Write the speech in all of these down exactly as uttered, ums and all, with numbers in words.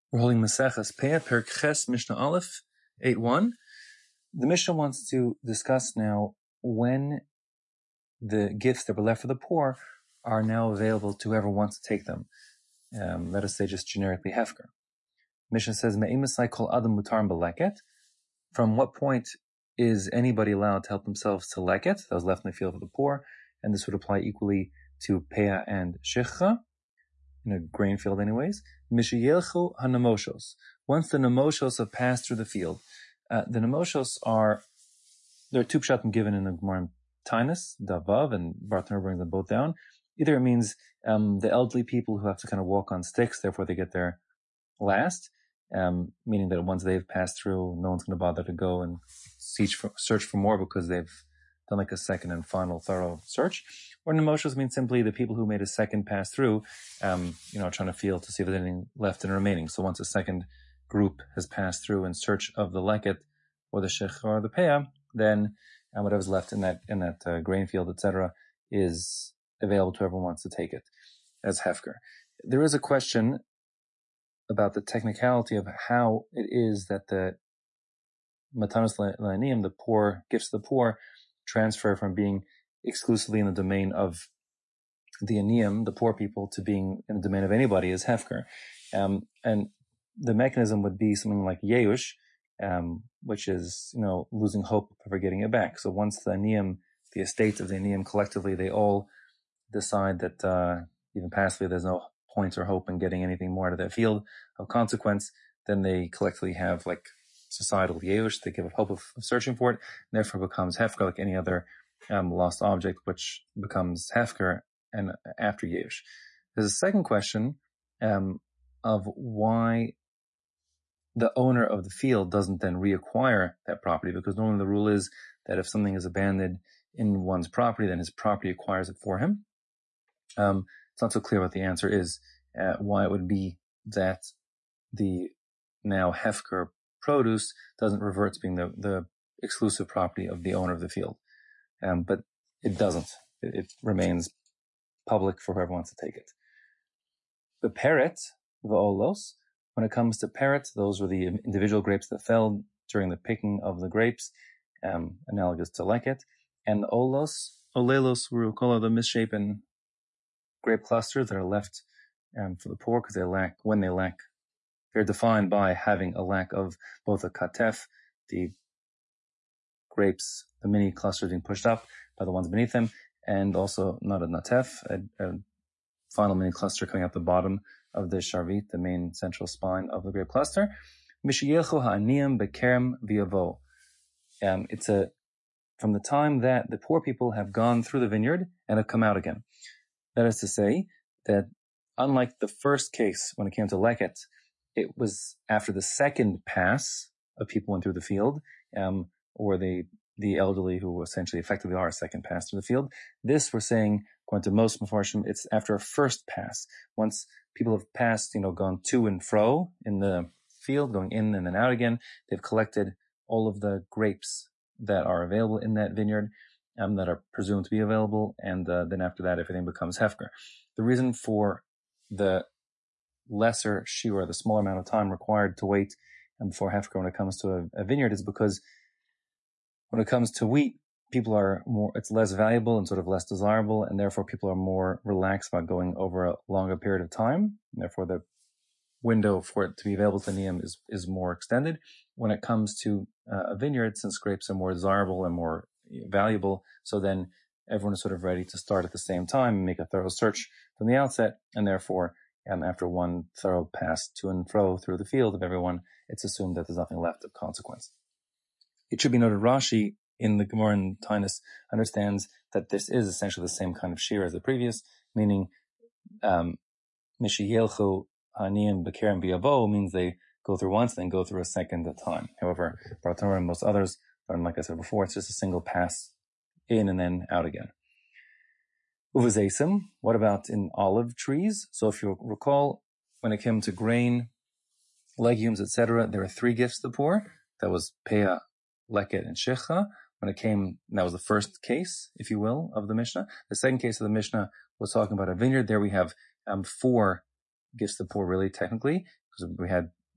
We're holding Maseches Peah, Perek Ches, Mishnah Aleph, eight one. The Mishnah wants to discuss now when the gifts that were left for the poor are now available to whoever wants to take them. Um, let us say just generically Hefker. Mishnah says, Me'imasai kol adam mutar beleket. From what point is anybody allowed to help themselves to leket, that was left in the field for the poor, and this would apply equally to Peah and Shechcha, in a grain field anyways. Mishiyelchu hanamoshos. Once the namoshos have passed through the field, uh, the namoshos are, there are two pshatim given in the Gemara Tainus, Davav, and Bartanur brings them both down. Either it means um, the elderly people who have to kind of walk on sticks, therefore they get there last, um, meaning that once they've passed through, no one's going to bother to go and search for, search for more because they've done like a second and final thorough search. Or namoshos means simply the people who made a second pass through, um, you know, trying to feel to see if there's anything left and remaining. So once a second group has passed through in search of the leket or the shech or the peah, then um, whatever's left in that in that uh, grain field, et cetera, is available to whoever wants to take it as hefker. There is a question about the technicality of how it is that the matanos la'aniyim, the poor gifts to the poor, transfer from being exclusively in the domain of the aniyim, the poor people, to being in the domain of anybody as hefker. Um, and the mechanism would be something like yeush, um, which is, you know, losing hope of ever getting it back. So once the aniyim, the estates of the aniyim collectively, they all decide that uh, even passively there's no point or hope in getting anything more out of their field of consequence, then they collectively have like societal yeush, they give up hope of, of searching for it, and therefore becomes hefker like any other um, lost object, which becomes hefker and after yeush. There's a second question um, of why the owner of the field doesn't then reacquire that property, because normally the rule is that if something is abandoned in one's property, then his property acquires it for him. Um, it's not so clear what the answer is, uh, why it would be that the now hefker produce doesn't revert to being the, the exclusive property of the owner of the field. Um, but it doesn't. It, it remains public for whoever wants to take it. The peret, the olos, when it comes to peret, those were the individual grapes that fell during the picking of the grapes, um, analogous to leket. And the olos, olelos, we call the misshapen grape clusters that are left um, for the poor because they lack, when they lack, they're defined by having a lack of both a katef, the grapes, the mini clusters being pushed up by the ones beneath them, and also not a natef, a, a final mini cluster coming up the bottom of the sharvit, the main central spine of the grape cluster. Mishiyelchu ha'aniyim bekerem v'yavo. Um, it's a, from the time that the poor people have gone through the vineyard and have come out again. That is to say that unlike the first case when it came to leket, it was after the second pass of people went through the field, um, or the the elderly who essentially effectively are a second pass through the field. This, we're saying, according to most Mefarshim, it's after a first pass. Once people have passed, you know, gone to and fro in the field, going in and then out again, they've collected all of the grapes that are available in that vineyard, um, that are presumed to be available, and uh, then after that, everything becomes hefker. The reason for the lesser shiur, the smaller amount of time required to wait and before hefker when it comes to a, a vineyard, is because when it comes to wheat, people are more, it's less valuable and sort of less desirable, and therefore people are more relaxed about going over a longer period of time, and therefore the window for it to be available to Niyam is, is more extended. When it comes to uh, a vineyard, since grapes are more desirable and more valuable, so then everyone is sort of ready to start at the same time and make a thorough search from the outset, and therefore um, after one thorough pass to and fro through the field of everyone, it's assumed that there's nothing left of consequence. It should be noted, Rashi in the Gemara in Tainus understands that this is essentially the same kind of shiur as the previous, meaning um, Mishiyelchu ha'aniyim bekerem v'yavo means they go through once, then go through a second at a time. However, Bartanur and most others, and like I said before, it's just a single pass in and then out again. Uvazesim, what about in olive trees? So if you recall, when it came to grain, legumes, et cetera, there are three gifts to the poor. That was peah, leket, and shechcha. When it came, that was the first case, if you will, of the Mishnah. The second case of the Mishnah was talking about a vineyard. There we have um, four gifts to the poor, really, technically, because we had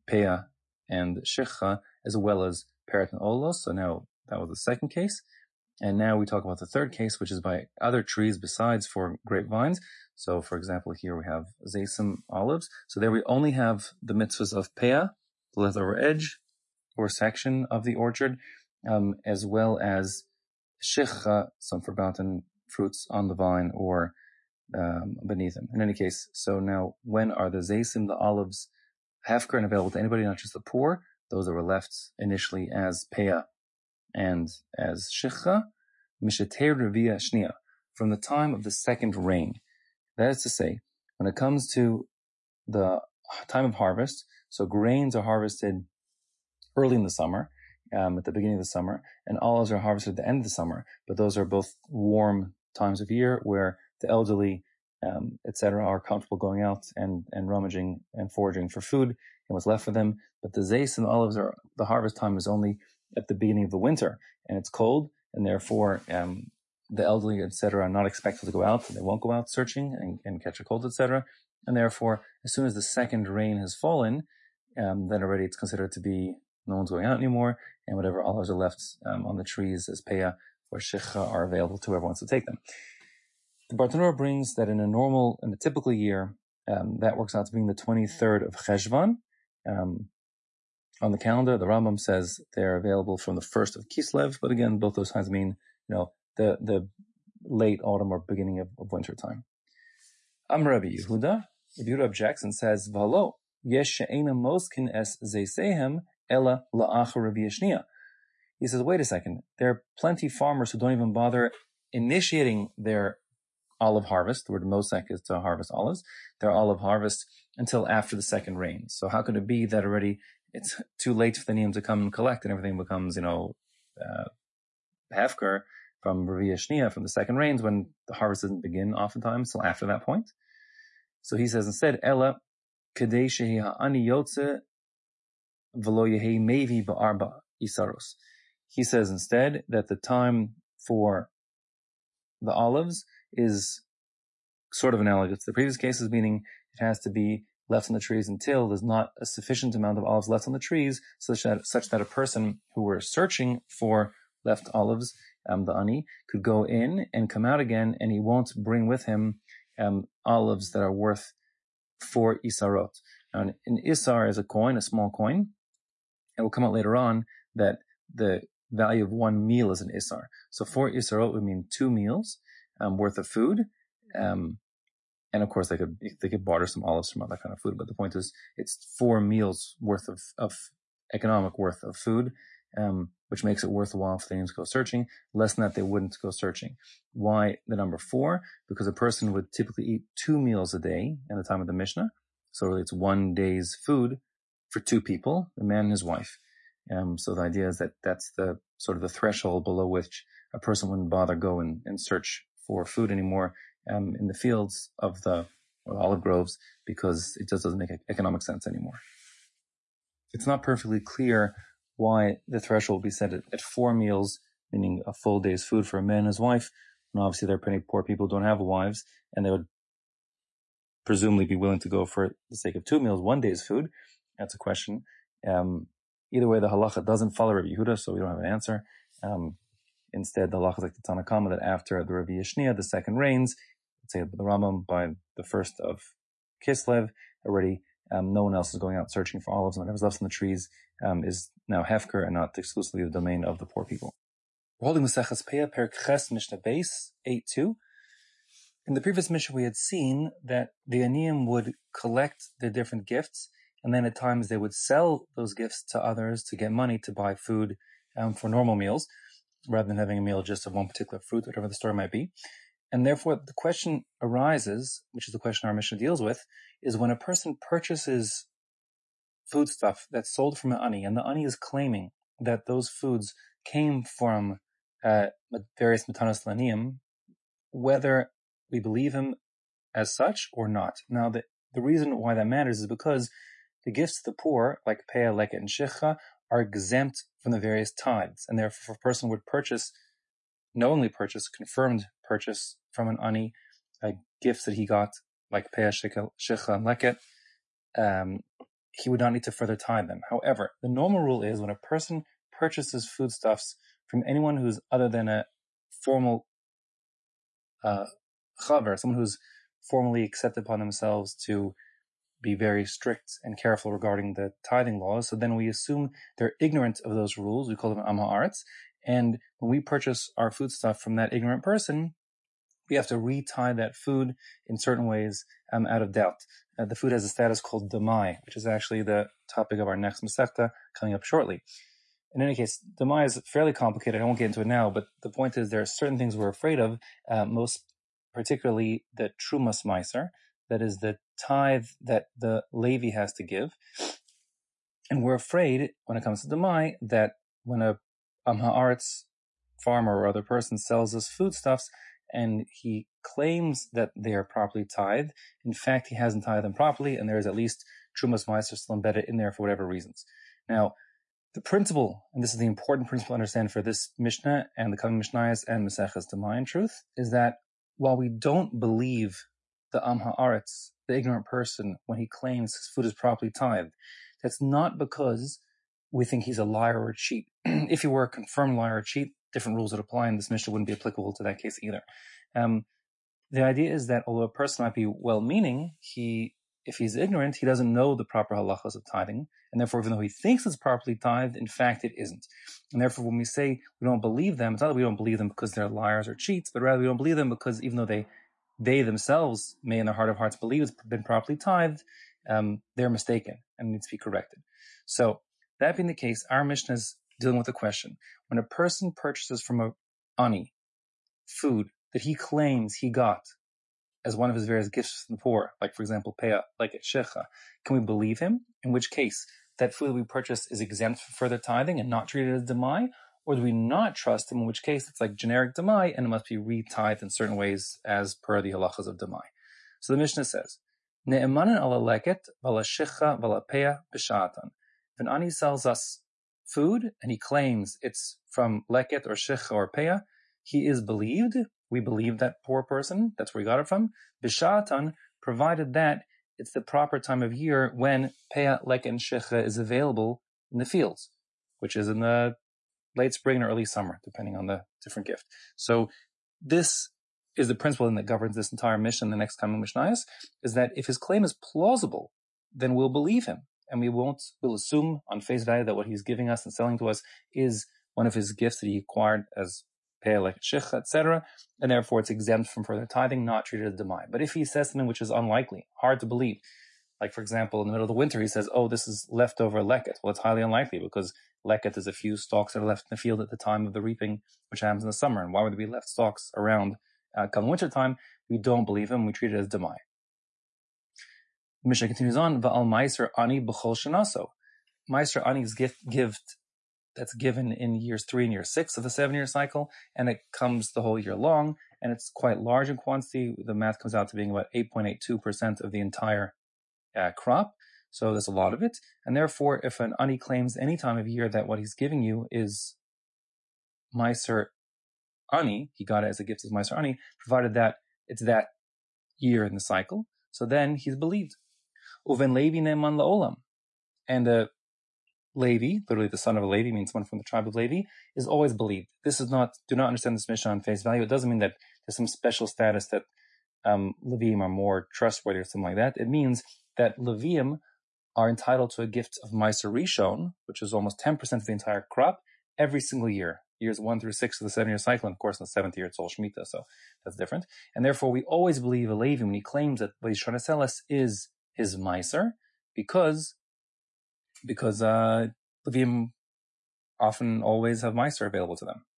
Peah and Shikha, as well as Peret and Olos. So now that was the second case. And now we talk about the third case, which is by other trees besides for grapevines. So, for example, here we have Zaysim olives. So there we only have the mitzvahs of Peah, the leftover edge or section of the orchard, um, as well as Shikha, some forgotten fruits on the vine or um, beneath them. In any case, so now when are the Zaysim, the olives, hefker and available to anybody, not just the poor? Those that were left initially as Peah and as Shikha, Misheter Revia Shnia, from the time of the second rain. That is to say, when it comes to the time of harvest, so grains are harvested early in the summer, um, at the beginning of the summer, and olives are harvested at the end of the summer, but those are both warm times of year where the elderly, um, et cetera, are comfortable going out and, and rummaging and foraging for food and what's left for them. But the zayis and the olives, are the harvest time is only at the beginning of the winter, and it's cold, and therefore um, the elderly, et cetera, are not expected to go out. They won't go out searching and, and catch a cold, et cetera. And therefore, as soon as the second rain has fallen, um, then already it's considered to be no one's going out anymore, and whatever olives are left um, on the trees as peah or shikha are available to whoever wants to take them. The Bartanura brings that in a normal, in a typical year, um, that works out to being the twenty-third of Cheshvan. Um, on the calendar, the Rambam says they're available from the first of Kislev, but again, both those times mean, you know, the, the late autumn or beginning of, of winter time. Am Rabbi Yehuda, Rabbi Yehuda objects and says, V'alo, yesh she'ena moskin es zeisehem ela la'achar Rabbi Yeshnia. He says, wait a second, there are plenty of farmers who don't even bother initiating their olive harvest. The word mosek is to harvest olives. Their olive harvest until after the second rain. So how could it be that already it's too late for the Niyam to come and collect and everything becomes, you know, uh, hefker from Revi'ah Shnia, from the second rains, when the harvest doesn't begin oftentimes till after that point? So he says instead, Ella kadei shehi ha'ani yotze v'lo yehi mevi ba'arba isaros. He says instead that the time for the olives is sort of analogous to the previous cases, meaning it has to be left on the trees until there's not a sufficient amount of olives left on the trees, such that such that a person who were searching for left olives, um, the ani, could go in and come out again, and he won't bring with him um, olives that are worth four isarot. Now, an, an isar is a coin, a small coin. It will come out later on that the value of one meal is an isar. So four isarot would mean two meals um, worth of food. Um, and of course, they could they could barter some olives from other kind of food. But the point is, it's four meals worth of, of economic worth of food, um, which makes it worthwhile for them to go searching. Less than that, they wouldn't go searching. Why the number four? Because a person would typically eat two meals a day in the time of the Mishnah. So really, it's one day's food for two people, a man and his wife. Um, so the idea is that that's the sort of the threshold below which a person wouldn't bother go and, and search for food anymore um, in the fields of the or olive groves, because it just doesn't make economic sense anymore. It's not perfectly clear why the threshold will be set at, at four meals, meaning a full day's food for a man and his wife. And obviously there are plenty of poor people who don't have wives, and they would presumably be willing to go for the sake of two meals, one day's food. That's a question. Um, either way, the halacha doesn't follow Rabbi Yehuda, so we don't have an answer. Um, instead, the halacha is like the Tanna Kama, that after the Revi'ah Shnia, the second rains, let's say the Rambam, by the first of Kislev, already um, no one else is going out searching for olives, and whatever's left in the trees um, is now hefker and not exclusively the domain of the poor people. We're holding Maseches Peah, Perek Ches, Mishnah Beis, eight two. In the previous Mishnah, we had seen that the Aniyim would collect their different gifts, and then at times they would sell those gifts to others to get money to buy food um, for normal meals, rather than having a meal just of one particular fruit, whatever the story might be. And therefore, the question arises, which is the question our Mishnah deals with, is when a person purchases foodstuff that's sold from an ani, and the ani is claiming that those foods came from uh, various matanos laniyim, whether we believe him as such or not. Now, the, the reason why that matters is because the gifts to the poor, like peah, leket, and shikha, are exempt from the various tithes, and therefore, if a person would purchase, knowingly purchase, confirmed purchase from an ani, uh, gifts that he got, like peah, shikha, and leket, um, he would not need to further tithe them. However, the normal rule is when a person purchases foodstuffs from anyone who's other than a formal uh, chaver, someone who's formally accepted upon themselves to be very strict and careful regarding the tithing laws, so then we assume they're ignorant of those rules. We call them am ha'aretz, and when we purchase our foodstuff from that ignorant person, we have to re-tithe that food in certain ways um, out of doubt. Uh, the food has a status called damai, which is actually the topic of our next Masechta coming up shortly. In any case, damai is fairly complicated. I won't get into it now, but the point is there are certain things we're afraid of, uh, most particularly the trumas meiser, that is the tithe that the Levi has to give. And we're afraid, when it comes to damai, that when a am ha'aretz farmer or other person sells us foodstuffs, and he claims that they are properly tithed, in fact, he hasn't tithed them properly, and there is at least trumas meiser still embedded in there for whatever reasons. Now, the principle, and this is the important principle to understand for this Mishnah and the coming Mishnayos and Maseches Damai in truth, is that while we don't believe the am ha'aretz, the ignorant person, when he claims his food is properly tithed, that's not because we think he's a liar or a cheat. If he were a confirmed liar or cheat, different rules would apply, and this Mishnah wouldn't be applicable to that case either. Um, the idea is that although a person might be well-meaning, he, if he's ignorant, he doesn't know the proper halachas of tithing, and therefore, even though he thinks it's properly tithed, in fact, it isn't. And therefore, when we say we don't believe them, it's not that we don't believe them because they're liars or cheats, but rather we don't believe them because even though they they themselves may in their heart of hearts believe it's been properly tithed, um, they're mistaken and need to be corrected. So, that being the case, our Mishnah is dealing with the question. When a person purchases from a ani food that he claims he got as one of his various gifts from the poor, like for example, peah, like at shecha, can we believe him? In which case, that food that we purchase is exempt from further tithing and not treated as damai? Or do we not trust him, in which case it's like generic damai and it must be re-tithed in certain ways as per the halachas of damai? So the Mishnah says, Ne'emanan ala leket, vala shecha, vala peah, b'sha'atan. If an ani sells us food and he claims it's from leket or shecha or peah, he is believed. We believe that poor person. That's where he got it from. B'sha'atan, provided that it's the proper time of year when peah, leket, and shecha is available in the fields, which is in the late spring or early summer, depending on the different gift. So this is the principle that governs this entire mission, the next coming Mishnayos, is that if his claim is plausible, then we'll believe him. And we won't, we'll assume on face value that what he's giving us and selling to us is one of his gifts that he acquired as peah, like shecha, et cetera, and therefore it's exempt from further tithing, not treated as damai. But if he says something which is unlikely, hard to believe, like for example, in the middle of the winter, he says, oh, this is leftover leket. Well, it's highly unlikely because leket is a few stalks that are left in the field at the time of the reaping, which happens in the summer. And why would there be left stalks around uh, come winter time? We don't believe him. We treat it as damai. The Mishnah continues on, Va'al meiser ani b'chol shanaso. Meiser ani's gift, gift that's given in years three and year six of the seven-year cycle, and it comes the whole year long, and it's quite large in quantity. The math comes out to being about eight point eight two percent of the entire uh, crop, so there's a lot of it. And therefore, if an ani claims any time of year that what he's giving you is meiser ani, he got it as a gift as meiser ani, provided that it's that year in the cycle, so then he's believed. Uven Levi ne'eman la'olam. And the Levi, literally the son of a Levi, means someone from the tribe of Levi, is always believed. This is not, do not understand this Mishnah on face value. It doesn't mean that there's some special status that um, Leviim are more trustworthy or something like that. It means that Leviim are entitled to a gift of Meiser Rishon, which is almost ten percent of the entire crop, every single year. Years one through six of the seven-year cycle, and of course in the seventh year it's all Shemitah, so that's different. And therefore we always believe a Levi when he claims that what he's trying to sell us is his Meiser, because because uh, Leviim often always have Meiser available to them.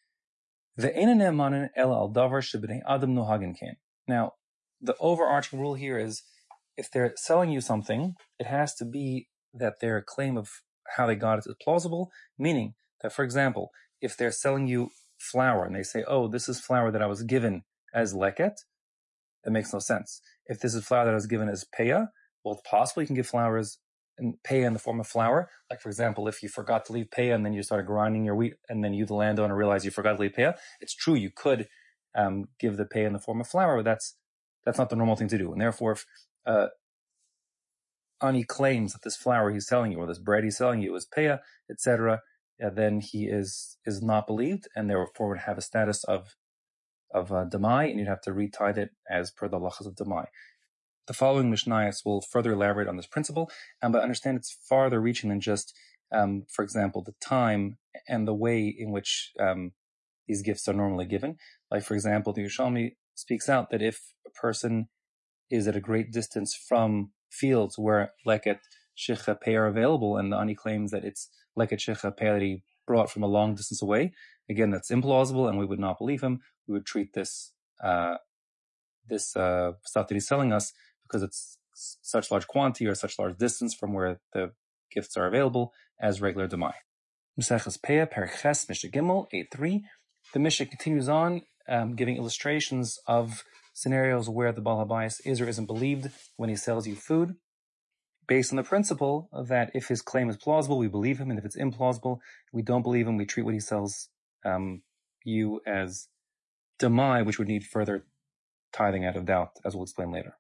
Now, the overarching rule here is if they're selling you something, it has to be that their claim of how they got it is plausible, meaning that, for example, if they're selling you flour and they say, oh, this is flour that I was given as leket, that makes no sense. If this is flour that I was given as peah, well, it's possible you can give flowers and peah in the form of flour. Like, for example, if you forgot to leave peah and then you started grinding your wheat and then you, the landowner, realize you forgot to leave peah, it's true you could um, give the peah in the form of flour, but that's that's not the normal thing to do. And therefore, if uh, ani claims that this flour he's selling you or this bread he's selling you is peah, et cetera, uh, then he is is not believed, and therefore would have a status of of uh, demai, and you'd have to retithe it as per the halachas of demai. The following Mishnayos will further elaborate on this principle, um, but understand it's farther reaching than just, um, for example, the time and the way in which um, these gifts are normally given. Like, for example, the Yerushalmi speaks out that if a person is at a great distance from fields where leket shicha pei are available, and the ani claims that it's leket shicha pei that he brought from a long distance away, again, that's implausible, and we would not believe him. We would treat this uh, this uh, stuff that he's selling us, because it's such large quantity or such large distance from where the gifts are available, as regular demai. Maseches Peah, Perek Ches, Mishnah Gimel, eight three. The Mishnah continues on, um, giving illustrations of scenarios where the Baal HaBayis is or isn't believed when he sells you food, based on the principle that if his claim is plausible, we believe him, and if it's implausible, we don't believe him. We treat what he sells um, you as demai, which would need further tithing out of doubt, as we'll explain later.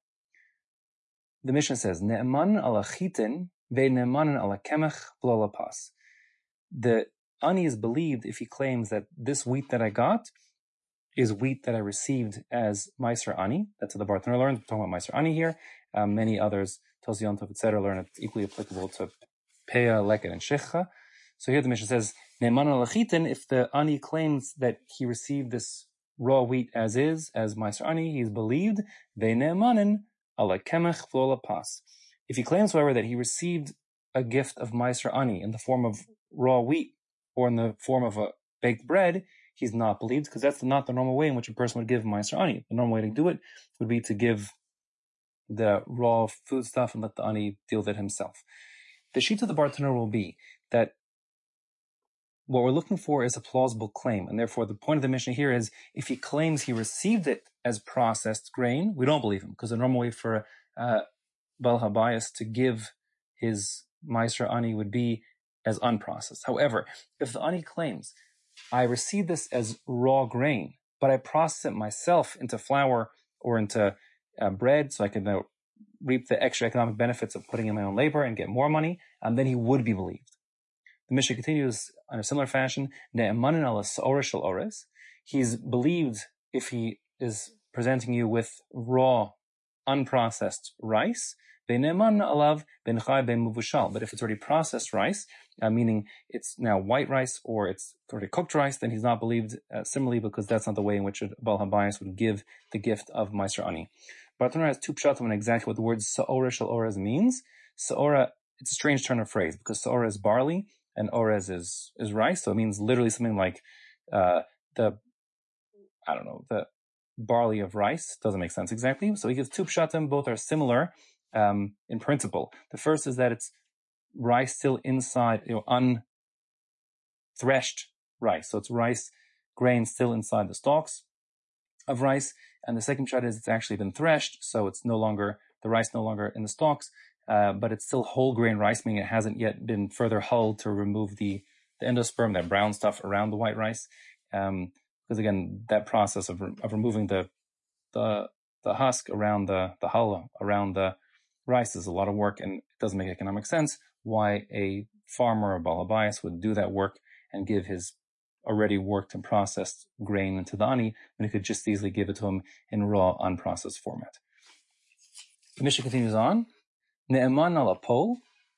The Mishnah says, Ne'eman ala chitin ve'ne'emanin ala kemech b'lo lapas. The ani is believed if he claims that this wheat that I got is wheat that I received as Meiser Ani. That's what the Bartanur learns. We're talking about Meiser Ani here. Um, many others, Tosi Yontov, et cetera, learn it's equally applicable to Peah, Leket, and Shecha. So here the Mishnah says, Ne'eman ala chitin, if the ani claims that he received this raw wheat as is, as Meiser Ani, he is believed, ve'ne'emanin ala kemech v'lo lapas. If he claims, however, that he received a gift of Meiser Ani in the form of raw wheat or in the form of a baked bread, he's not believed, because that's not the normal way in which a person would give Meiser Ani. The normal way to do it would be to give the raw food stuff and let the ani deal with it himself. The sheet of the Bartanur will be that what we're looking for is a plausible claim, and therefore the point of the Mishnah here is if he claims he received it as processed grain, we don't believe him, because the normal way for uh, Baal HaBayis to give his Meiser Ani would be as unprocessed. However, if the ani claims, I received this as raw grain, but I process it myself into flour or into uh, bread so I can uh, reap the extra economic benefits of putting in my own labor and get more money, and then he would be believed. The Mishnah continues in a similar fashion, Ne'emanin ala sa'ora shel ores. He's believed if he is presenting you with raw, unprocessed rice, ve'ne'eman alav ben chai ben muvushal. But if it's already processed rice, uh, meaning it's now white rice or it's already cooked rice, then he's not believed uh, similarly, because that's not the way in which a Baal HaBayis would give the gift of Meiser Ani. Bartanur has two pshatim on exactly what the word sa'ora shel ores means. Sa'ora, it's a strange turn of phrase, because sa'ora is barley and orez is is rice, so it means literally something like uh, the, I don't know, the barley of rice. Doesn't make sense exactly. So he gives two pshatim, both are similar um, in principle. The first is that it's rice still inside, you know, unthreshed rice. So it's rice grain still inside the stalks of rice. And the second pshat is it's actually been threshed, so it's no longer, the rice no longer in the stalks, uh, but it's still whole grain rice, meaning it hasn't yet been further hulled to remove the, the endosperm, that brown stuff around the white rice. Um, because again, that process of of removing the the the husk around the the hull around the rice is a lot of work, and it doesn't make economic sense why a farmer or Baal HaBayis would do that work and give his already worked and processed grain into the ani when he could just easily give it to him in raw, unprocessed format. The Mishnah continues on. Ne'eman ala pol.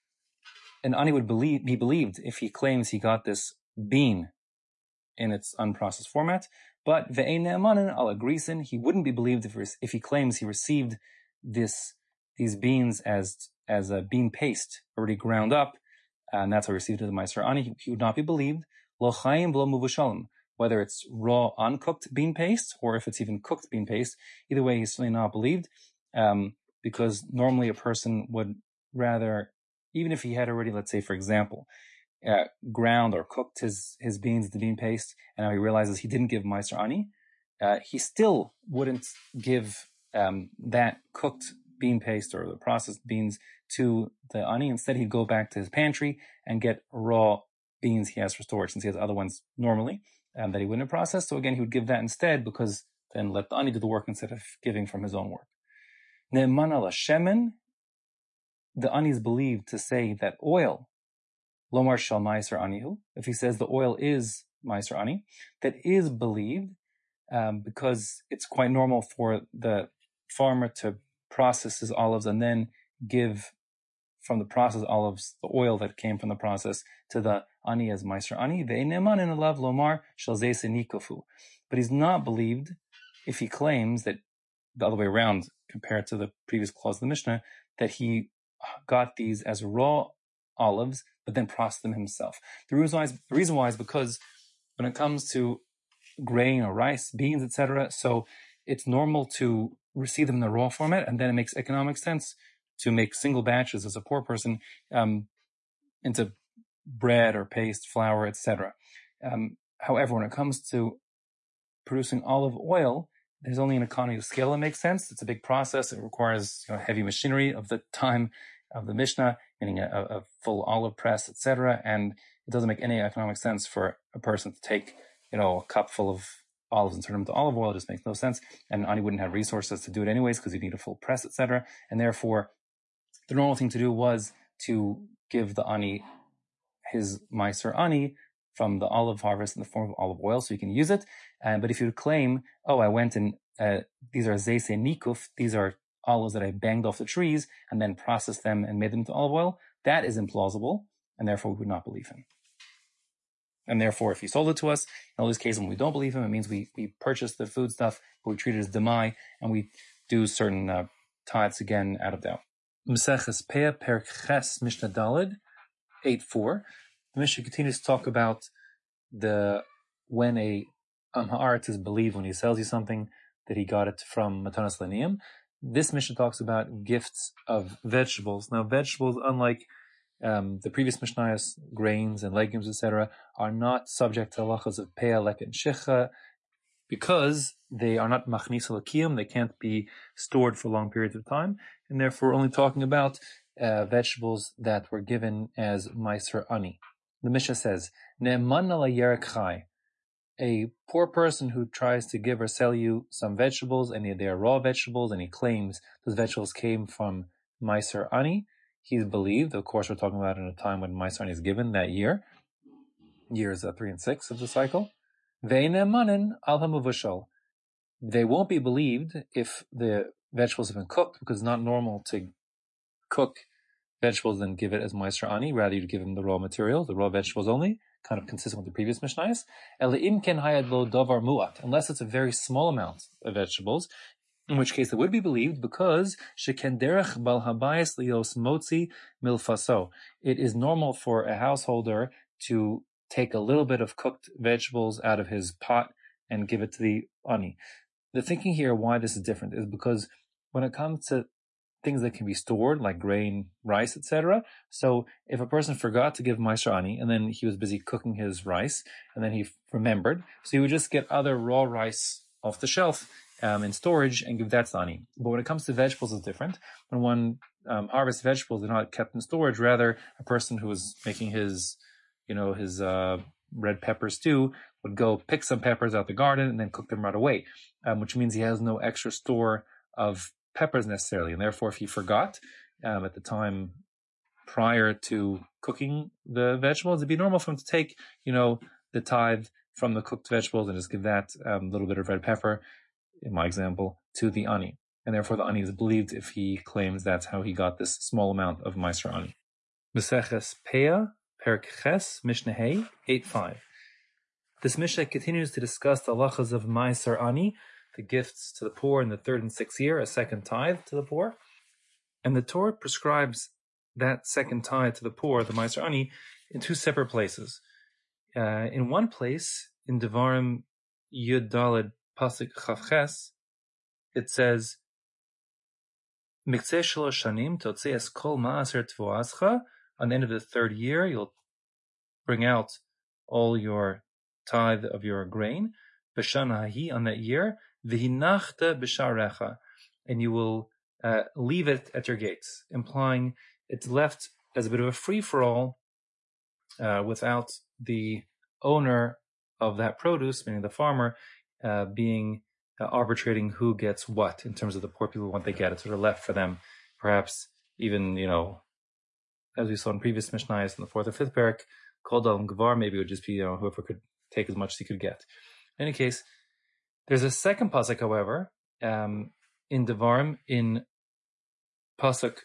An ani would believe, be believed if he claims he got this bean in its unprocessed format, but ve'ein ne'emanin ala grisin, he wouldn't be believed if, if he claims he received this these beans as as a bean paste already ground up, and that's how he received it as Meiser Ani. He, he would not be believed. Lo chayim v'lo muvushalim, whether it's raw uncooked bean paste or if it's even cooked bean paste, either way he's certainly not believed, um, because normally a person would rather, even if he had already, let's say for example, Uh, ground or cooked his his beans, the bean paste, and now he realizes he didn't give Meiser Ani, uh, he still wouldn't give um, that cooked bean paste or the processed beans to the Ani. Instead, he'd go back to his pantry and get raw beans he has for storage, since he has other ones normally um, that he wouldn't have processed. So again, he would give that instead, because then let the Ani do the work instead of giving from his own work. Ne'eman ala shemen, the ani is believed to say that oil, lomar shal ma'aser anihu, if he says the oil is ma'aser ani, that is believed um, because it's quite normal for the farmer to process his olives and then give from the processed olives the oil that came from the process to the ani as ma'aser ani. Ve'eneman in alav lomar shal zeise nikofu. But he's not believed if he claims that the other way around, compared to the previous clause of the Mishnah, that he got these as raw olives, but then processed them himself. The reason why is, the reason why is because when it comes to grain or rice, beans, et cetera, so it's normal to receive them in the raw format, and then it makes economic sense to make single batches as a poor person um, into bread or paste, flour, et cetera. Um, however, when it comes to producing olive oil, there's only an economy of scale that makes sense. It's a big process. It requires you know, heavy machinery of the time of the Mishnah, meaning a, a full olive press, et cetera. And it doesn't make any economic sense for a person to take, you know, a cup full of olives and turn them into olive oil. It just makes no sense. And ani wouldn't have resources to do it anyways because you need a full press, et cetera. And therefore, the normal thing to do was to give the ani his ma'aser ani from the olive harvest in the form of olive oil, so you can use it. Uh, but if you claim, oh, I went and uh, these are zeise nikuf, these are olives that I banged off the trees and then processed them and made them into olive oil, that is implausible, and therefore we would not believe him. And therefore, if he sold it to us, in all these cases when we don't believe him, it means we we purchase the food stuff, but we treat it as demai, and we do certain uh, tithes again out of doubt. Maseches Peah, Perek Ches, Mishnah Daled, eight four. The Mishnah continues to talk about the when a um, ha'aretz is believed when he sells you something that he got it from Matanas Laniyim. This Mishnah talks about gifts of vegetables. Now, vegetables, unlike um, the previous Mishnayos, grains and legumes, et cetera, are not subject to halachas of peah, lek, and shecha because they are not machnis l'kiyum. They can't be stored for long periods of time, and therefore we're only talking about uh, vegetables that were given as ma'aser ani. The Mishnah says, Ne'eman ala yerek chai, a poor person who tries to give or sell you some vegetables, and they are raw vegetables, and he claims those vegetables came from ma'aser ani, he's believed. Of course, we're talking about in a time when ma'aser ani is given, that year. Years uh, three and six of the cycle. Ve'ne'emanin al ha'mavushal. They won't be believed if the vegetables have been cooked, because it's not normal to cook vegetables and give it as ma'aser ani. Rather, you'd give them the raw material, the raw vegetables only, kind of consistent with the previous mishnayos. Ele'im ken hayad lo davar mu'at, unless it's a very small amount of vegetables, in which case it would be believed because sheken derech bal habayis lios motzi milfaso. It is normal for a householder to take a little bit of cooked vegetables out of his pot and give it to the ani. The thinking here why this is different is because when it comes to things that can be stored, like grain, rice, et cetera. So if a person forgot to give ma'aser ani, and then he was busy cooking his rice, and then he remembered, so he would just get other raw rice off the shelf um, in storage and give that to ani. But when it comes to vegetables, it's different. When one um, harvests vegetables, they're not kept in storage. Rather, a person who is making his, you know, his uh, red pepper stew would go pick some peppers out the garden and then cook them right away, um, which means he has no extra store of peppers necessarily, and therefore if he forgot um, at the time prior to cooking the vegetables, it'd be normal for him to take, you know, the tithe from the cooked vegetables and just give that um, little bit of red pepper, in my example, to the ani. And therefore the ani is believed if he claims that's how he got this small amount of ma'aser ani. Maseches Peah, Perek Ches, Mishnah Hey, eight five. This Mishnah continues to discuss the halachas of ma'aser ani, the gifts to the poor in the third and sixth year, a second tithe to the poor. And the Torah prescribes that second tithe to the poor, the ma'aser ani, in two separate places. Uh, in one place, in Devarim Yud Daled Pasuk Chav Ches, it says, Miktzeh shalosh shanim totzei es kol ma'aser tvoascha. On the end of the third year, you'll bring out all your tithe of your grain. B'shana hahi, on that year, v'hinachta b'sharecha, and you will uh, leave it at your gates, implying it's left as a bit of a free-for-all uh, without the owner of that produce, meaning the farmer, uh, being uh, arbitrating who gets what in terms of the poor people, what they get. It's sort of left for them, perhaps even, you know, as we saw in previous Mishnayos in the fourth or fifth parak, Kol Dalam Gvar, maybe it would just be, you know, whoever could take as much as he could get. In any case, there's a second pasuk, however, um, in Devarim, in pasuk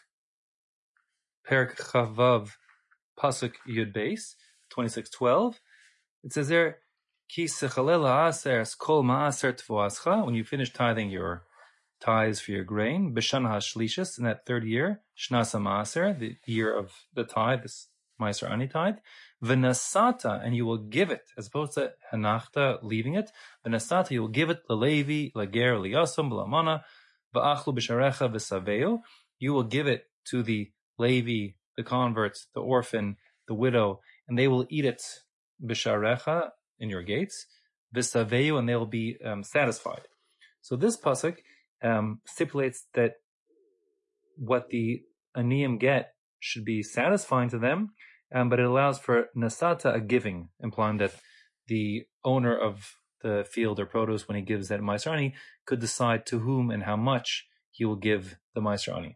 Perak Chavav, pasuk Yud Beis, twenty-six twelve. It says there, Ki sechalel ha'aser kol ma'aser tvoascha, when you finish tithing your tithes for your grain, b'shana ha'shlishis, in that third year, shnasa ma'aser, the year of the tithe, this Ma'aser Ani tithe, v'nasata, and you will give it, as opposed to hanachta, leaving it, v'nasata, you will give it l'levi, l'ger, l'yasum, l'amana, v'achlu b'sharecha v'saveu, you will give it to the Levi, the convert, the orphan, the widow, and they will eat it b'sharecha, in your gates, v'saveu, and they will be um, satisfied. So this pasuk um, stipulates that what the aniyim get should be satisfying to them, um, but it allows for nasata, a giving, implying that the owner of the field or produce, when he gives that Ma'aser Ani, could decide to whom and how much he will give the Ma'aser Ani.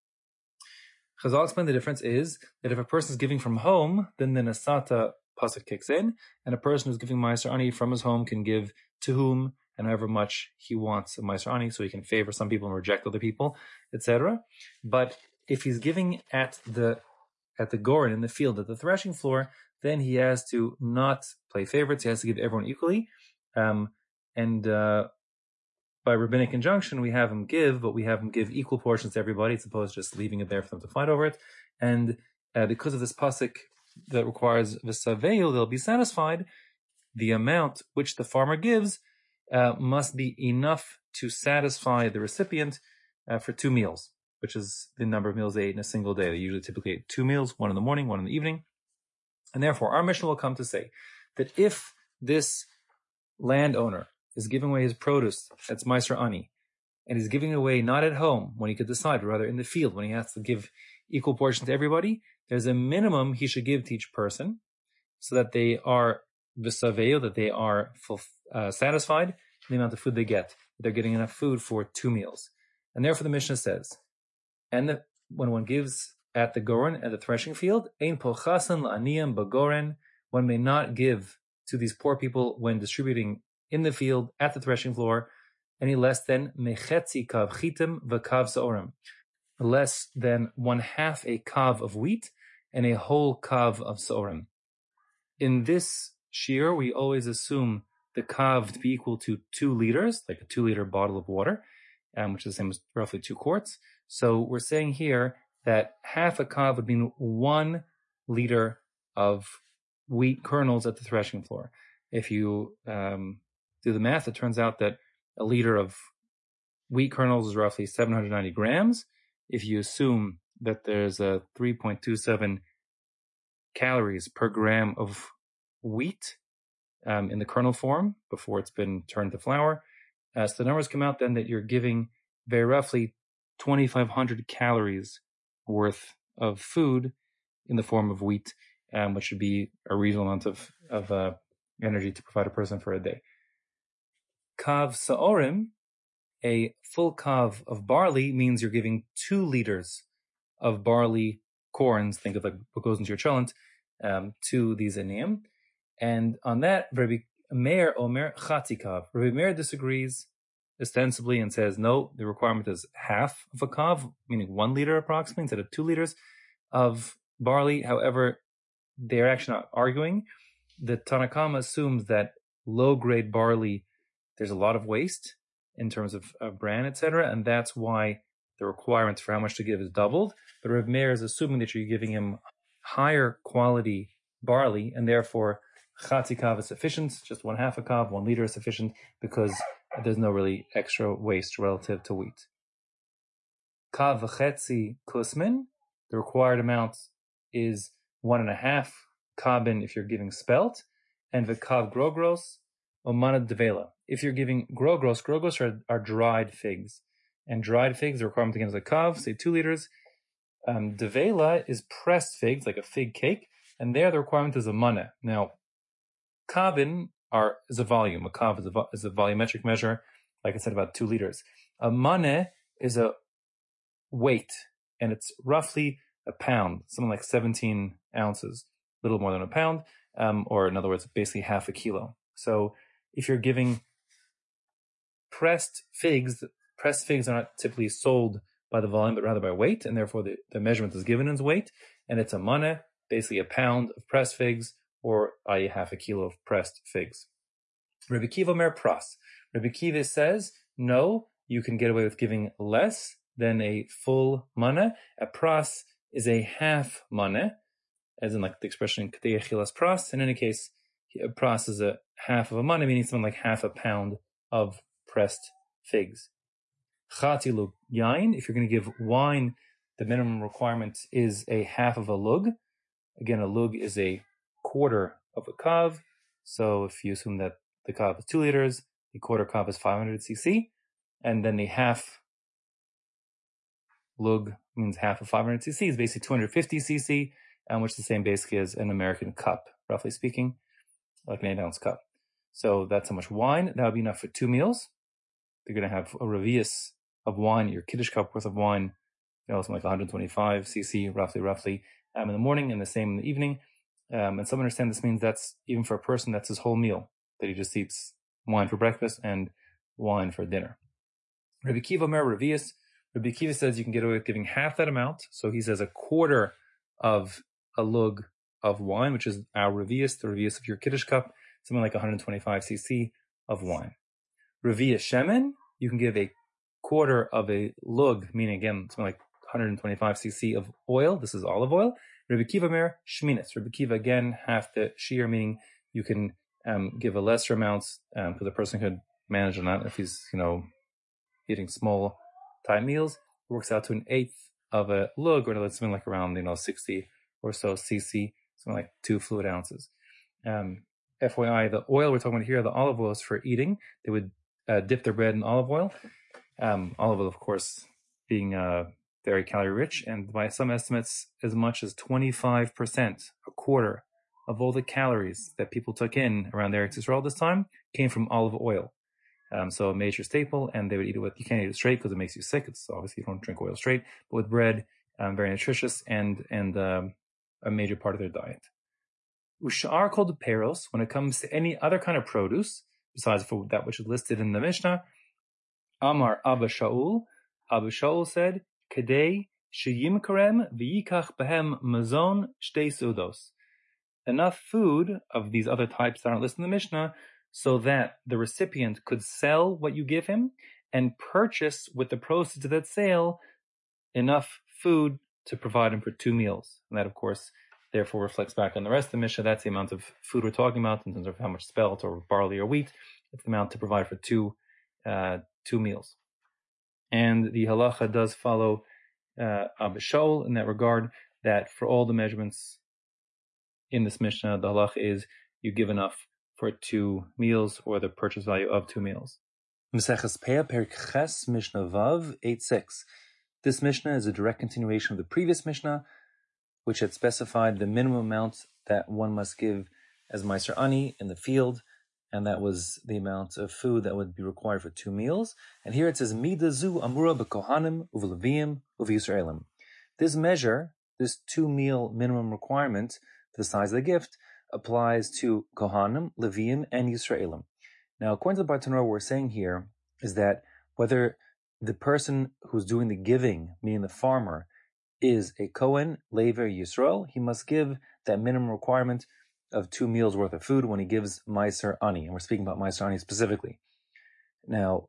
Chazal explained the difference is that if a person is giving from home, then the nasata pasuk kicks in, and a person who's giving Ma'aser Ani from his home can give to whom and however much he wants of Ma'aser Ani, so he can favor some people and reject other people, et cetera. But if he's giving at the at the goren, in the field, at the threshing floor, then he has to not play favorites. He has to give everyone equally. Um, and uh, by rabbinic injunction, we have him give, but we have him give equal portions to everybody, as opposed to just leaving it there for them to fight over it. And uh, because of this pasuk that requires v'saveu, they'll be satisfied. The amount which the farmer gives uh, must be enough to satisfy the recipient uh, for two meals, which is the number of meals they ate in a single day. They usually typically ate two meals, one in the morning, one in the evening. And therefore, our Mishnah will come to say that if this landowner is giving away his produce, that's Ma'aser Ani, and he's giving away not at home when he could decide, but rather in the field when he has to give equal portion to everybody, there's a minimum he should give to each person so that they are v'saveu, that they are full, uh, satisfied in the amount of food they get. They're getting enough food for two meals. And therefore the Mishnah says, and the, when one gives at the goren, at the threshing field, ein pochasan la'aniyam bagoren, one may not give to these poor people when distributing in the field at the threshing floor any less than mechetzi kav chitim v'kav sa'orim, less than one half a kav of wheat and a whole kav of sa'orim. In this shiur, we always assume the kav to be equal to two liters, like a two liter bottle of water, um, which is the same as roughly two quarts. So we're saying here that half a kav would mean one liter of wheat kernels at the threshing floor. If you um, do the math, it turns out that a liter of wheat kernels is roughly seven hundred ninety grams. If you assume that there's a three point two seven calories per gram of wheat um, in the kernel form before it's been turned to flour, uh, so the numbers come out then that you're giving very roughly twenty-five hundred calories worth of food in the form of wheat, um, which would be a reasonable amount of, of uh, energy to provide a person for a day. Kav sa'orim, a full kav of barley, means you're giving two liters of barley corns, think of like what goes into your cholent, um, to these aniyim. And on that, Rabbi Meir Omer Chati kav. Rabbi Meir disagrees ostensibly and says, no, the requirement is half of a kav, meaning one liter approximately, instead of two liters of barley. However, they're actually not arguing. The Tanna Kama assumes that low-grade barley, there's a lot of waste in terms of, of bran, et cetera, and that's why the requirements for how much to give is doubled. But Rav Meir is assuming that you're giving him higher quality barley, and therefore Chatzi kav is sufficient, just one half a kav, one liter is sufficient, because there's no really extra waste relative to wheat. Kav v'chetzi kusmin, the required amount is one and a half kabin if you're giving spelt, and v'kav grogros, omana devela. If you're giving grogros, grogros are, are dried figs, and dried figs, the requirement again is a kav, say two liters. Um, devela is pressed figs, like a fig cake, and there the requirement is a mana. Now, kavin are is a volume. A kav is a, is a volumetric measure, like I said, about two liters. A mane is a weight, and it's roughly a pound, something like seventeen ounces, a little more than a pound, um, or in other words, basically half a kilo. So if you're giving pressed figs, pressed figs are not typically sold by the volume, but rather by weight, and therefore the, the measurement is given as weight, and it's a maneh, basically a pound of pressed figs, or that is half a kilo of pressed figs. Rabbi Kiva mer pras. Rabbi Kiva says, no, you can get away with giving less than a full maneh. A pras is a half maneh, as in like the expression Kedei Achilas pras. In any case, a pras is a half of a maneh, meaning something like half a pound of pressed figs. Chati lug yain, if you're going to give wine, the minimum requirement is a half of a lug. Again, a lug is a quarter of a kav. So if you assume that the kav is two liters, the quarter kav is five hundred cc, and then the half lug means half of five hundred cc is basically two hundred fifty cc, um, which is the same basically as an American cup, roughly speaking, like an eight ounce cup. So that's how much wine. That would be enough for two meals. They're going to have a revius of wine, your kiddush cup worth of wine, you know, something like one hundred twenty-five cc, roughly, roughly, um, in the morning and the same in the evening. Um, and some understand this means that's even for a person, that's his whole meal, that he just eats wine for breakfast and wine for dinner. Rabbi Kiva mer revius. Rabbi Kiva says you can get away with giving half that amount. So he says a quarter of a lug of wine, which is our revius, the revius of your kiddush cup, something like one hundred twenty-five cc of wine. Revius shemen, you can give a quarter of a lug, meaning again, something like one hundred twenty-five cc of oil. This is olive oil. Rabbi Kiva mer shminis. Rabbi Kiva again, half the shear, meaning you can um, give a lesser amount because um, the person could manage on that if he's, you know, eating small type meals. It works out to an eighth of a lug, or something like around, you know, sixty or so cc, something like two fluid ounces. Um, F Y I, the oil we're talking about here, the olive oil, is for eating. They would uh, dip their bread in olive oil. Um, olive oil, of course, being uh, very calorie rich, and by some estimates, as much as twenty-five percent, a quarter of all the calories that people took in around Eretz Yisrael this time came from olive oil. Um, so a major staple, and they would eat it with, you can't eat it straight because it makes you sick. It's obviously you don't drink oil straight, but with bread, um, very nutritious and and um, a major part of their diet. Ushar called peros, when it comes to any other kind of produce, besides for that which is listed in the Mishnah, Amar Abba Shaul, Abba Shaul said, Kedei sheyimkarem v'yikach behem mazon shtei sudos. Enough food of these other types that aren't listed in the Mishnah, so that the recipient could sell what you give him and purchase with the proceeds of that sale enough food to provide him for two meals. And that, of course, therefore reflects back on the rest of the Mishnah. That's the amount of food we're talking about in terms of how much spelt or barley or wheat. It's the amount to provide for two uh, two meals. And the halacha does follow uh, Abba Shaul in that regard, that for all the measurements in this Mishnah, the halacha is you give enough for two meals, or the purchase value of two meals. Maseches Peah, Perek Ches, Mishnah Vav, eight six. This Mishnah is a direct continuation of the previous Mishnah, which had specified the minimum amount that one must give as Meiser Ani in the field, and that was the amount of food that would be required for two meals. And here it says, Mida zu amura b'kohanim u'v'leviim u'v'Yisraelim. This measure, this two-meal minimum requirement for the size of the gift, applies to Kohanim, Leviim, and Yisraelim. Now, according to the Bartanura, what we're saying here is that whether the person who's doing the giving, meaning the farmer, is a Kohen, Levi, or Yisrael, he must give that minimum requirement of two meals worth of food when he gives Meiser Ani. And we're speaking about Meiser Ani specifically. Now,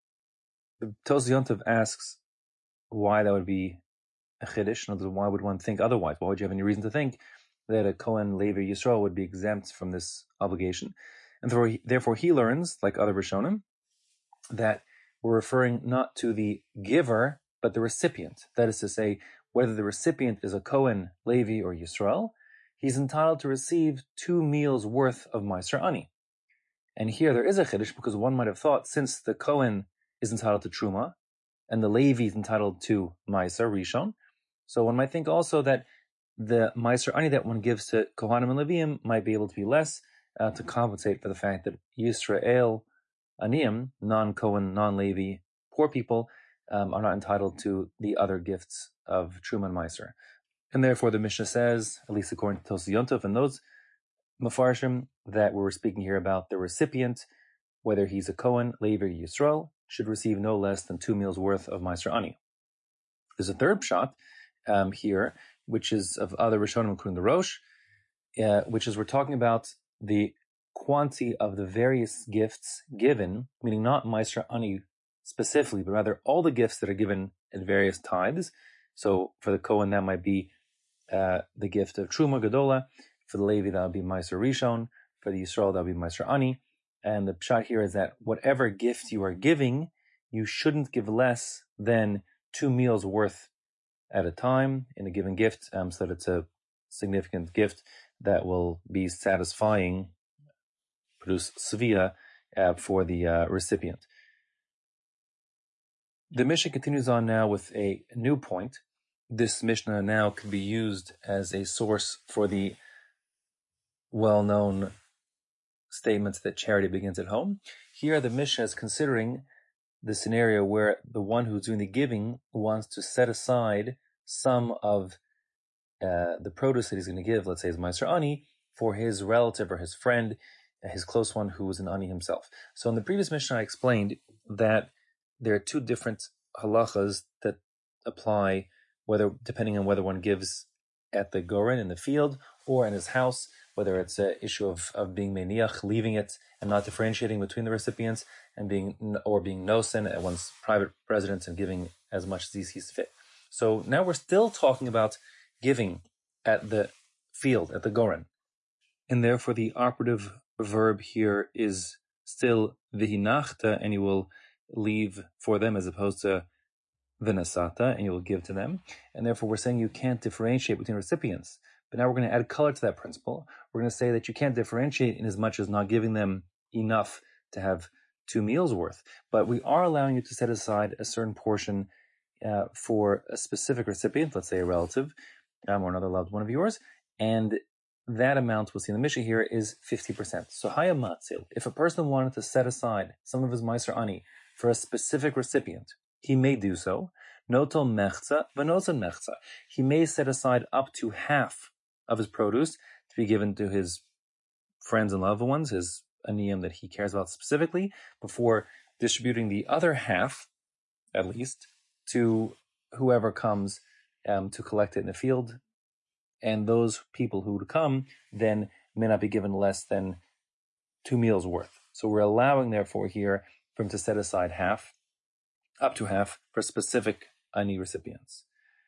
Tosfos Yontiv asks why that would be a chiddush. Why would one think otherwise? Why would you have any reason to think that a Kohen, Levi, Yisrael would be exempt from this obligation? And therefore he, therefore he learns, like other Rishonim, that we're referring not to the giver, but the recipient. That is to say, whether the recipient is a Kohen, Levi, or Yisrael, he's entitled to receive two meals worth of Meiser Ani. And here there is a chiddush, because one might have thought, since the Kohen is entitled to Truma, and the Levi is entitled to Meiser, Rishon, so one might think also that the Meiser Ani that one gives to Kohanim and Leviim might be able to be less uh, to compensate for the fact that Yisrael Aniyim, non-Kohen, non-Levi, poor people, um, are not entitled to the other gifts of Truma and Meiser. And therefore the Mishnah says, at least according to Tosfos Yontif and those Mefarshim, that we're speaking here about the recipient, whether he's a Kohen, Levi, or Yisrael, should receive no less than two meals worth of Meiser Ani. There's a third pshat um, here, which is of other Rishonim, including the Rosh, uh, which is we're talking about the quantity of the various gifts given, meaning not Meiser Ani specifically, but rather all the gifts that are given at various tithes. So for the Kohen, that might be uh, the gift of Truma Gedola. For the Levi, that would be Meiser Rishon. For the Yisrael, that would be Meiser Ani. And the pshat here is that whatever gift you are giving, you shouldn't give less than two meals worth at a time in a given gift, um, so that it's a significant gift that will be satisfying, produce svia uh, for the uh, recipient. The Mishnah continues on now with a new point. This Mishnah now could be used as a source for the well-known statements that charity begins at home. Here the Mishnah is considering the scenario where the one who's doing the giving wants to set aside some of uh, the produce that he's going to give, let's say his Meiser Ani, for his relative or his friend, his close one who was an Ani himself. So in the previous Mishnah I explained that there are two different halachas that apply, whether depending on whether one gives at the goren in the field or in his house, whether it's an issue of, of being meniach, leaving it and not differentiating between the recipients, and being or being nosen at one's private residence and giving as much as he sees fit. So now we're still talking about giving at the field, at the goren. And therefore the operative verb here is still vihinachta, and you will leave for them, as opposed to vinasata, and you will give to them. And therefore we're saying you can't differentiate between recipients. But now we're going to add color to that principle. We're going to say that you can't differentiate in as much as not giving them enough to have two meals worth. But we are allowing you to set aside a certain portion uh, for a specific recipient, let's say a relative um, or another loved one of yours. And that amount we'll see in the Mishnah here is fifty percent. So haya matzil, if a person wanted to set aside some of his Meiser Ani for a specific recipient, he may do so. Notel mechza, v'noten mechza. He may set aside up to half of his produce to be given to his friends and loved ones, his aniyim that he cares about specifically, before distributing the other half, at least, to whoever comes um, to collect it in the field. And those people who would come then may not be given less than two meals worth. So we're allowing, therefore, here for him to set aside half, up to half, for specific ani recipients.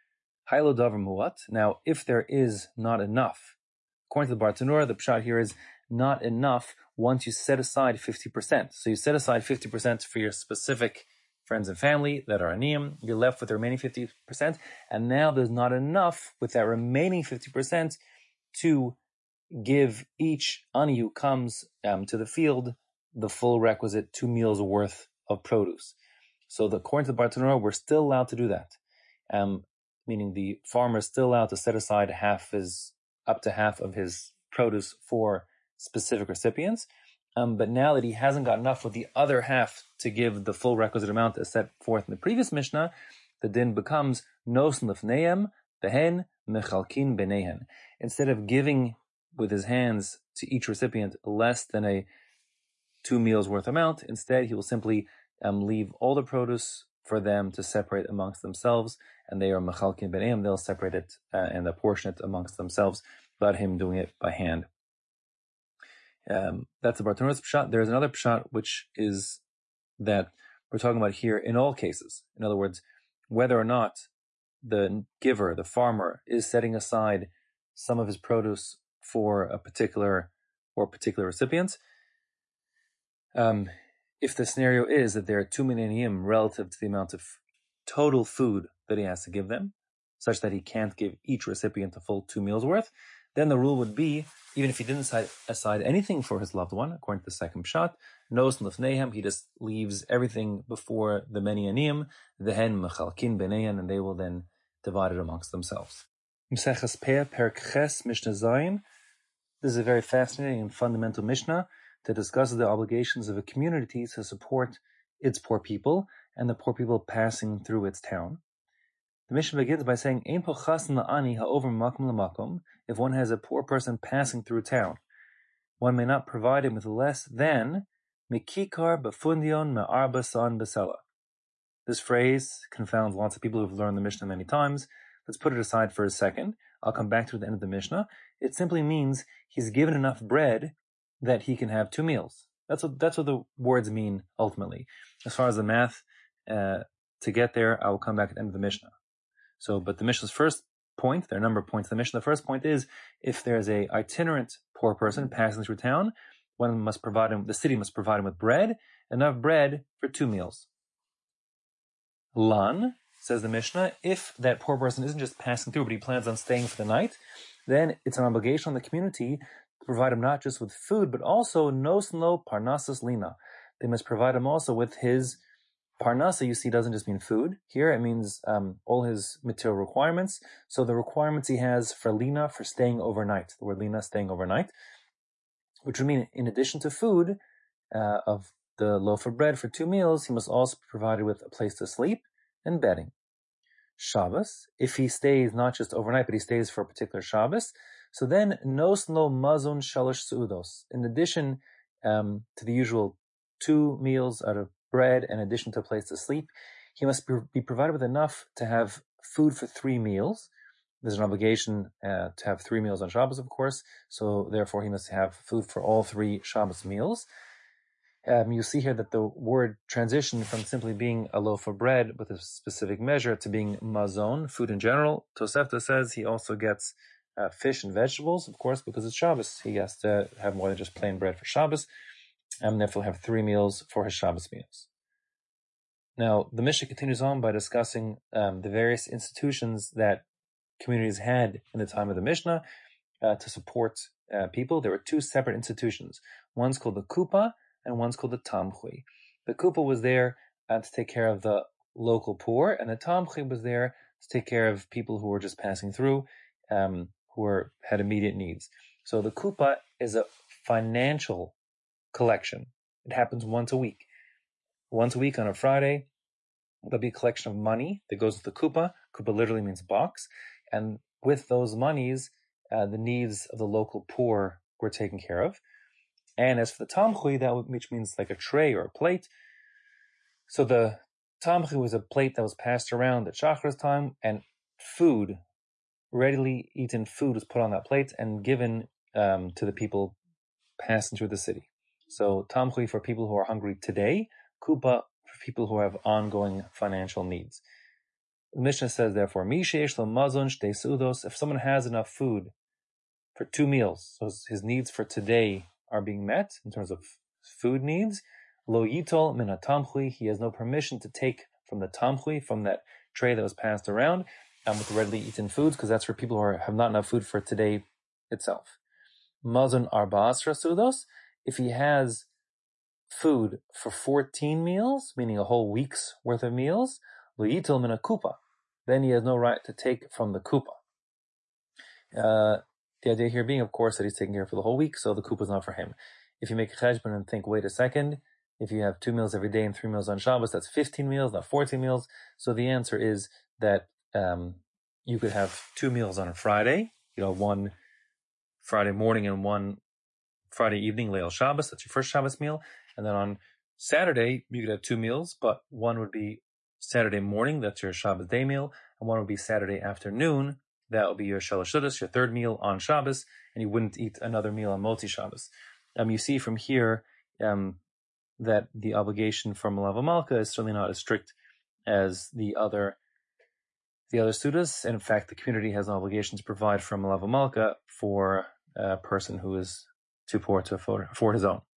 Hailo davar muat. Now, if there is not enough, according to the Bartanura, the pshat here is not enough once you set aside fifty percent. So you set aside fifty percent for your specific friends and family that are aniyim. You're left with the remaining fifty percent, and now there's not enough with that remaining fifty percent to give each ani who comes um, to the field the full requisite two meals worth of produce. So the, according to the Bartanura, we're still allowed to do that. Um, meaning the farmer is still allowed to set aside half his, up to half of his produce for specific recipients. Um, but now that he hasn't got enough with the other half to give the full requisite amount as set forth in the previous Mishnah, the din becomes nos lefneim behen mechalkin benehen. Instead of giving with his hands to each recipient less than a two meals worth amount, instead he will simply um, leave all the produce for them to separate amongst themselves, and they are mechalkin benehen, they'll separate it uh, and apportion it amongst themselves, without him doing it by hand. Um, that's the Bartanura's pshat. There's another pshat, which is that we're talking about here in all cases. In other words, whether or not the giver, the farmer, is setting aside some of his produce for a particular or particular recipients. Um, if the scenario is that there are too many aniyim relative to the amount of total food that he has to give them, such that he can't give each recipient a full two meals worth, then the rule would be, even if he didn't set aside anything for his loved one, according to the second pshat, nos lefnehem, he just leaves everything before the many aniyim, vehen mechalkin beneyan, and they will then divide it amongst themselves. Maseches Peah, Perek Ches, Mishnah Zayin. This is a very fascinating and fundamental Mishnah that discusses the obligations of a community to support its poor people and the poor people passing through its town. The Mishnah begins by saying, Ein po chasen la'ani ha'over makom la'makom. If one has a poor person passing through town, one may not provide him with less than mikikar befundion me'arba san besela. This phrase confounds lots of people who've learned the Mishnah many times. Let's put it aside for a second. I'll come back to it at the end of the Mishnah. It simply means he's given enough bread that he can have two meals. That's what that's what the words mean ultimately. As far as the math uh, to get there, I will come back at the end of the Mishnah. So, but the Mishnah's first point, there are a number of points in the Mishnah. The first point is, if there's a itinerant poor person passing through town, one must provide him, the city must provide him with bread, enough bread for two meals. Lan, says the Mishnah, if that poor person isn't just passing through, but he plans on staying for the night, then it's an obligation on the community to provide him not just with food, but also nosno parnasas lina. They must provide him also with his parnasa. You see, doesn't just mean food. Here it means um, all his material requirements. So the requirements he has for lina, for staying overnight, the word lina, staying overnight, which would mean in addition to food uh, of the loaf of bread for two meals, he must also be provided with a place to sleep and bedding. Shabbos, if he stays not just overnight, but he stays for a particular Shabbos, so then nos lo mazon shalosh suudos. In addition um, to the usual two meals out of bread, in addition to a place to sleep, he must be provided with enough to have food for three meals. There's an obligation uh, to have three meals on Shabbos, of course, so therefore he must have food for all three Shabbos meals. Um, you see here that the word transitioned from simply being a loaf of bread with a specific measure to being mazon, food in general. Tosefta says he also gets uh, fish and vegetables, of course, because it's Shabbos. He has to have more than just plain bread for Shabbos, and therefore have three meals for his Shabbos meals. Now, the Mishnah continues on by discussing um, the various institutions that communities had in the time of the Mishnah uh, to support uh, people. There were two separate institutions. One's called the Kupa, and one's called the Tamchui. The Kupa was there uh, to take care of the local poor, and the Tamchui was there to take care of people who were just passing through, um, who were, had immediate needs. So the Kupa is a financial collection. It happens once a week. Once a week on a Friday, there'll be a collection of money that goes to the Kupa. Kupa literally means box. And with those monies, uh, the needs of the local poor were taken care of. And as for the Tamchui, that which means like a tray or a plate. So the Tamchui was a plate that was passed around at Shachris time, and food, readily eaten food, was put on that plate and given um, to the people passing through the city. So Tamchui for people who are hungry today, Kupa for people who have ongoing financial needs. The Mishnah says, therefore, Mi sheyesh lo mazon shtei seudos, if someone has enough food for two meals, so his needs for today are being met in terms of food needs, lo yitol min ha-tamchui, he has no permission to take from the tamchui, from that tray that was passed around, um, with readily eaten foods, because that's for people who are, have not enough food for today itself. Mazon arba asra seudos, if he has food for fourteen meals, meaning a whole week's worth of meals, lo yitol min ha-kupa, then he has no right to take from the kupa. Uh, The idea here being, of course, that he's taking care for the whole week, so the kupa is not for him. If you make a cheshbon and think, wait a second, if you have two meals every day and three meals on Shabbos, that's fifteen meals, not fourteen meals. So the answer is that um, you could have two meals on a Friday, you know, one Friday morning and one Friday evening, Leil Shabbos, that's your first Shabbos meal. And then on Saturday, you could have two meals, but one would be Saturday morning, that's your Shabbos day meal, and one would be Saturday afternoon, that will be your Shalosh Seudos, your third meal on Shabbos, and you wouldn't eat another meal on Motzi Shabbos. Um, you see from here um, that the obligation from Malava Malka is certainly not as strict as the other the other Seudos, and in fact, the community has an obligation to provide from Malava Malka for a person who is too poor to afford, afford his own.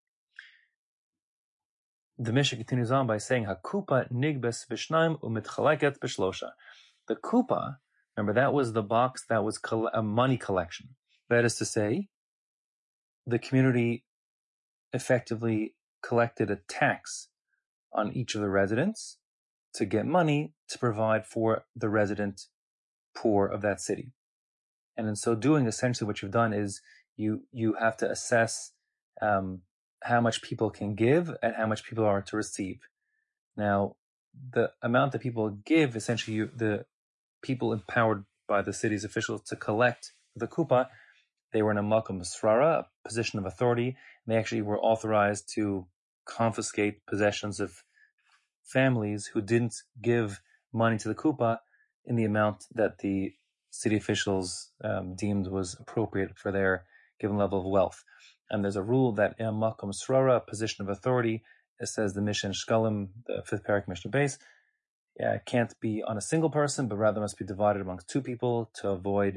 The Mishnah continues on by saying, Hakupa nigbes b'shnaim u'mitchaleket b'shlosha. The kupa, remember, that was the box that was a money collection. That is to say, the community effectively collected a tax on each of the residents to get money to provide for the resident poor of that city. And in so doing, essentially what you've done is you you have to assess um, how much people can give and how much people are to receive. Now, the amount that people give, essentially, you, the people empowered by the city's officials to collect the kupa, they were in a makom srara, a position of authority, and they actually were authorized to confiscate possessions of families who didn't give money to the kupa in the amount that the city officials um, deemed was appropriate for their given level of wealth. And there's a rule that in a makom srara, a position of authority, it says the Mishnah Shkalim, the fifth parak Mishnah base, yeah, it can't be on a single person, but rather must be divided amongst two people to avoid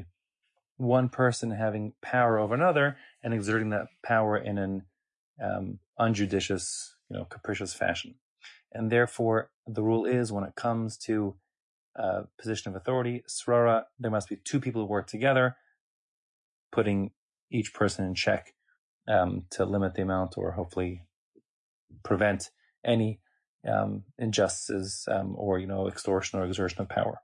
one person having power over another and exerting that power in an um, unjudicious, you know, capricious fashion. And therefore, the rule is when it comes to uh, position of authority, srara, there must be two people who work together, putting each person in check um, to limit the amount or hopefully prevent any um, injustices um, or, you know, extortion or exertion of power.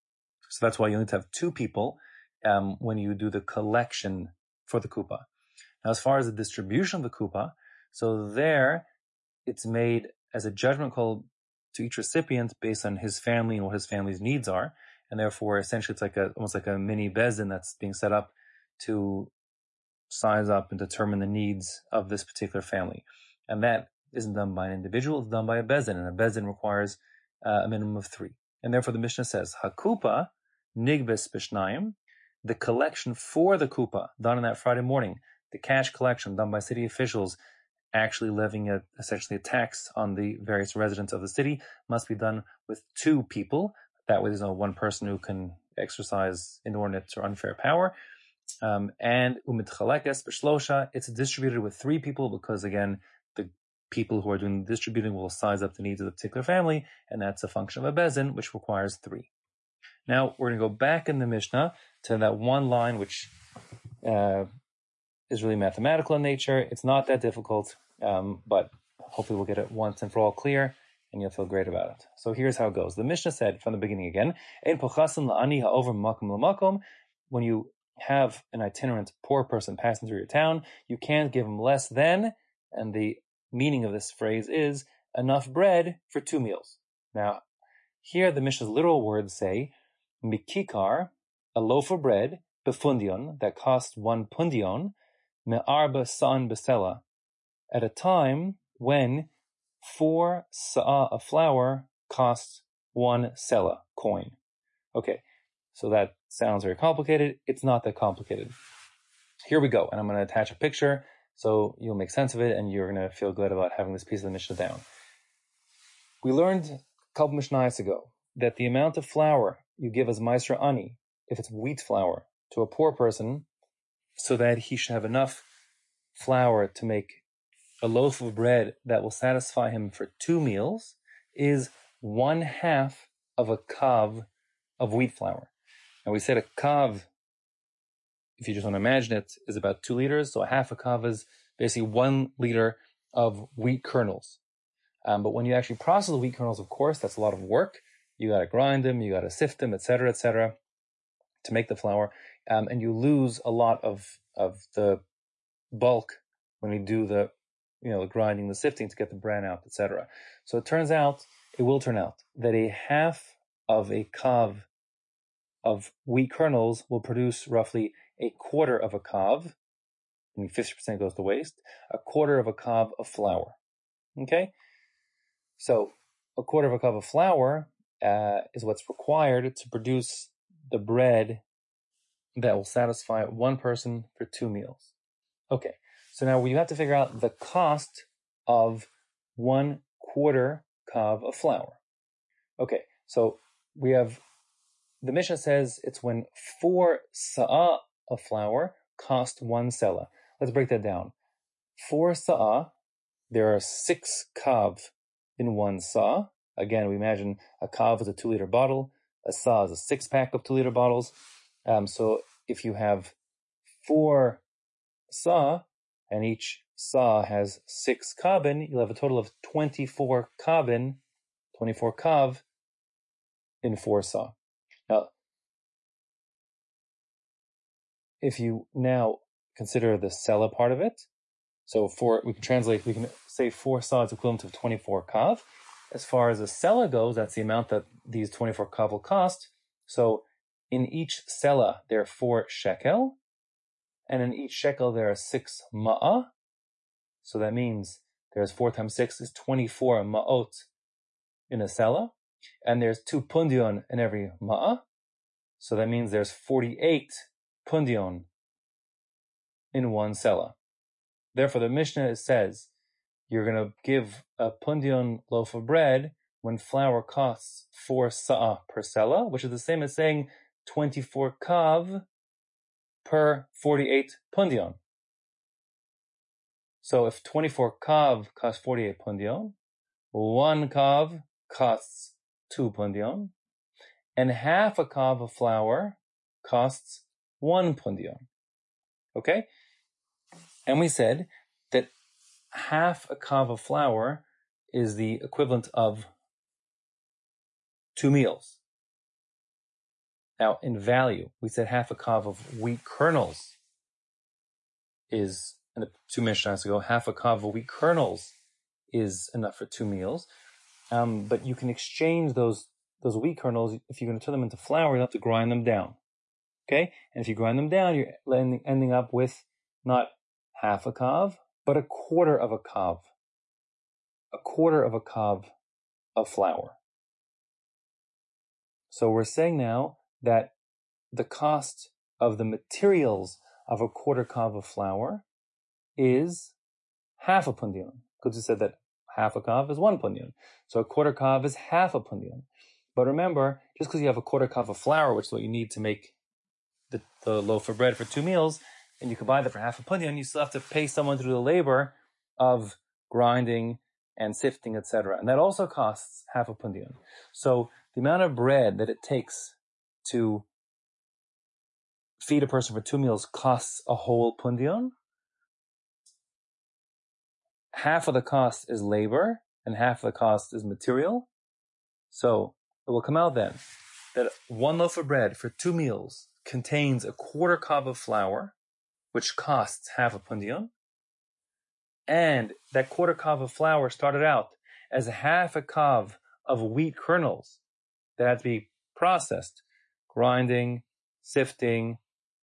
So that's why you need to have two people um, when you do the collection for the kupa. Now, as far as the distribution of the kupa, so there it's made as a judgment call to each recipient based on his family and what his family's needs are, and therefore essentially it's like a almost like a mini bezdin that's being set up to size up and determine the needs of this particular family. And that isn't done by an individual, it's done by a bezdin, and a bezdin requires uh, a minimum of three. And therefore the Mishnah says, Hakupa nigbes b'shnayim, the collection for the kupa done on that Friday morning, the cash collection done by city officials, actually levying a, essentially a tax on the various residents of the city, must be done with two people. That way there's no one person who can exercise inordinate or unfair power. Um, and umitchalekes b'shlosha, it's distributed with three people because, again, the people who are doing the distributing will size up the needs of the particular family, and that's a function of a bezin, which requires three. Now, we're going to go back in the Mishnah to that one line, which uh, is really mathematical in nature. It's not that difficult, um, but hopefully we'll get it once and for all clear, and you'll feel great about it. So here's how it goes. The Mishnah said from the beginning again, Ein pochasin la'ani ha'over makom l'makom. When you have an itinerant poor person passing through your town, you can't give him less than, and the meaning of this phrase is, enough bread for two meals. Now, here the Mishnah's literal words say, mikikar, a loaf of bread, befundion, that costs one pundion, me'arba sa'an besela, at a time when four sa'ah of flour costs one sela, coin. Okay, so that sounds very complicated. It's not that complicated. Here we go, and I'm going to attach a picture so you'll make sense of it and you're going to feel good about having this piece of the Mishnah down. We learned a couple Mishnayos ago that the amount of flour you give as Maaseh Ani, if it's wheat flour, to a poor person, so that he should have enough flour to make a loaf of bread that will satisfy him for two meals, is one half of a kav of wheat flour. And we said a kav, if you just want to imagine it, is about two liters. So a half a kav is basically one liter of wheat kernels. Um, but when you actually process the wheat kernels, of course, that's a lot of work. You got to grind them, you got to sift them, et cetera, et cetera, to make the flour. Um, and you lose a lot of, of the bulk when you do the, you know, the grinding, the sifting to get the bran out, et cetera. So it turns out, it will turn out, that a half of a kav of wheat kernels will produce roughly a quarter of a kav, and fifty percent goes to waste, a quarter of a kav of flour. Okay? So a quarter of a cup of flour uh, is what's required to produce the bread that will satisfy one person for two meals. Okay, so now you have to figure out the cost of one quarter kav of flour. Okay, so we have, the Mishnah says it's when four sa'ah of flour cost one sela. Let's break that down. Four sa'ah, there are six kav in one sa. Again, we imagine a kav is a two-liter bottle. A sa is a six-pack of two-liter bottles. Um, so if you have four sa, and each sa has six kavin, you'll have a total of twenty-four kavin, twenty-four kav in four sa. Now, if you now consider the sela part of it, so for, we can translate, we can say four sa is equivalent to twenty-four kav. As far as the sela goes, that's the amount that these twenty-four kav will cost. So in each sela there are four shekel, and in each shekel there are six ma'ah. So that means there's four times six is twenty-four ma'ot in a sela, and there's two pundion in every ma'ah. So that means there's forty-eight pundion in one sela. Therefore, the Mishnah says you're going to give a pundion loaf of bread when flour costs four sa'ah per sela, which is the same as saying twenty-four kav per forty-eight pundion. So if twenty-four kav costs forty-eight pundion, one kav costs two pundion, and half a kav of flour costs one pundion. Okay? And we said that half a kav of flour is the equivalent of two meals. Now, in value, we said half a kav of wheat kernels is, and the two Mishnahs ago, half a kav of wheat kernels is enough for two meals. Um, but you can exchange those those wheat kernels. If you're going to turn them into flour, you have to grind them down. Okay? And if you grind them down, you're ending, ending up with not half a kav, but a quarter of a kav. A quarter of a kav of flour. So we're saying now that the cost of the materials of a quarter kav of flour is half a pundion. Because we said that half a kav is one pundion. So a quarter kav is half a pundion. But remember, just because you have a quarter kav of flour, which is what you need to make the, the loaf of bread for two meals, and you can buy that for half a pundion, you still have to pay someone to do the labor of grinding and sifting, et cetera. And that also costs half a pundion. So the amount of bread that it takes to feed a person for two meals costs a whole pundion. Half of the cost is labor, and half of the cost is material. So it will come out then that one loaf of bread for two meals contains a quarter kav of flour, which costs half a pundion. And that quarter kav of flour started out as half a kav of wheat kernels that had to be processed, grinding, sifting,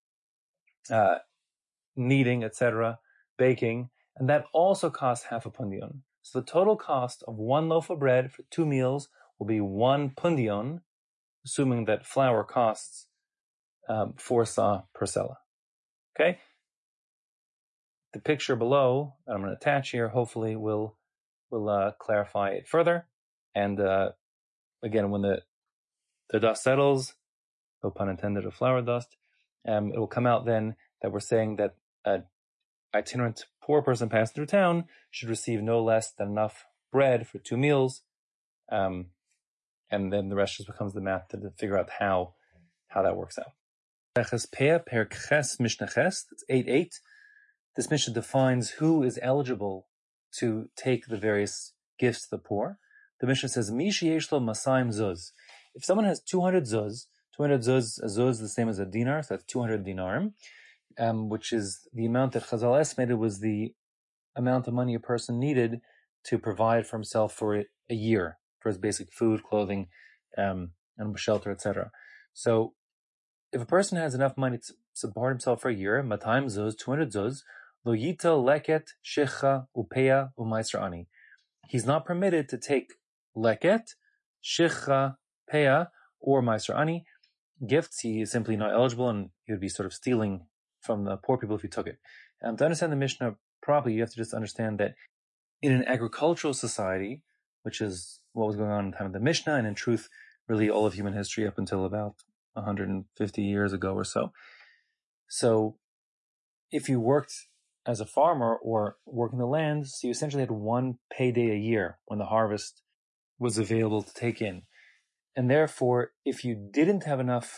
uh, kneading, et cetera, baking, and that also costs half a pundion. So the total cost of one loaf of bread for two meals will be one pundion, assuming that flour costs um, four sa per sela. Okay? The picture below that I'm going to attach here hopefully will will uh, clarify it further. And uh, again, when the the dust settles, no pun intended of flour dust, um, it will come out then that we're saying that an itinerant poor person passing through town should receive no less than enough bread for two meals, um, and then the rest just becomes the math to figure out how how that works out. That's eight eight. This Mishnah defines who is eligible to take the various gifts to the poor. The Mishnah says, Mi sheyesh lo masayim zuz. If someone has two hundred zuz, two hundred zuz, a zuz is the same as a dinar, so that's two hundred dinarim, um, which is the amount that Chazal estimated was the amount of money a person needed to provide for himself for a, a year, for his basic food, clothing, um, and shelter, et cetera. So if a person has enough money to support himself for a year, matayim zuz, two hundred zuz, lo yita leket, shicha, upeya, umaisra ani. He's not permitted to take leket, shicha, peya, or maisra ani gifts. He is simply not eligible, and he would be sort of stealing from the poor people if he took it. Um, to understand the Mishnah properly, you have to just understand that in an agricultural society, which is what was going on in the time of the Mishnah, and in truth, really all of human history up until about one hundred fifty years ago or so. So if you worked as a farmer or working the land, so you essentially had one payday a year when the harvest was available to take in. And therefore, if you didn't have enough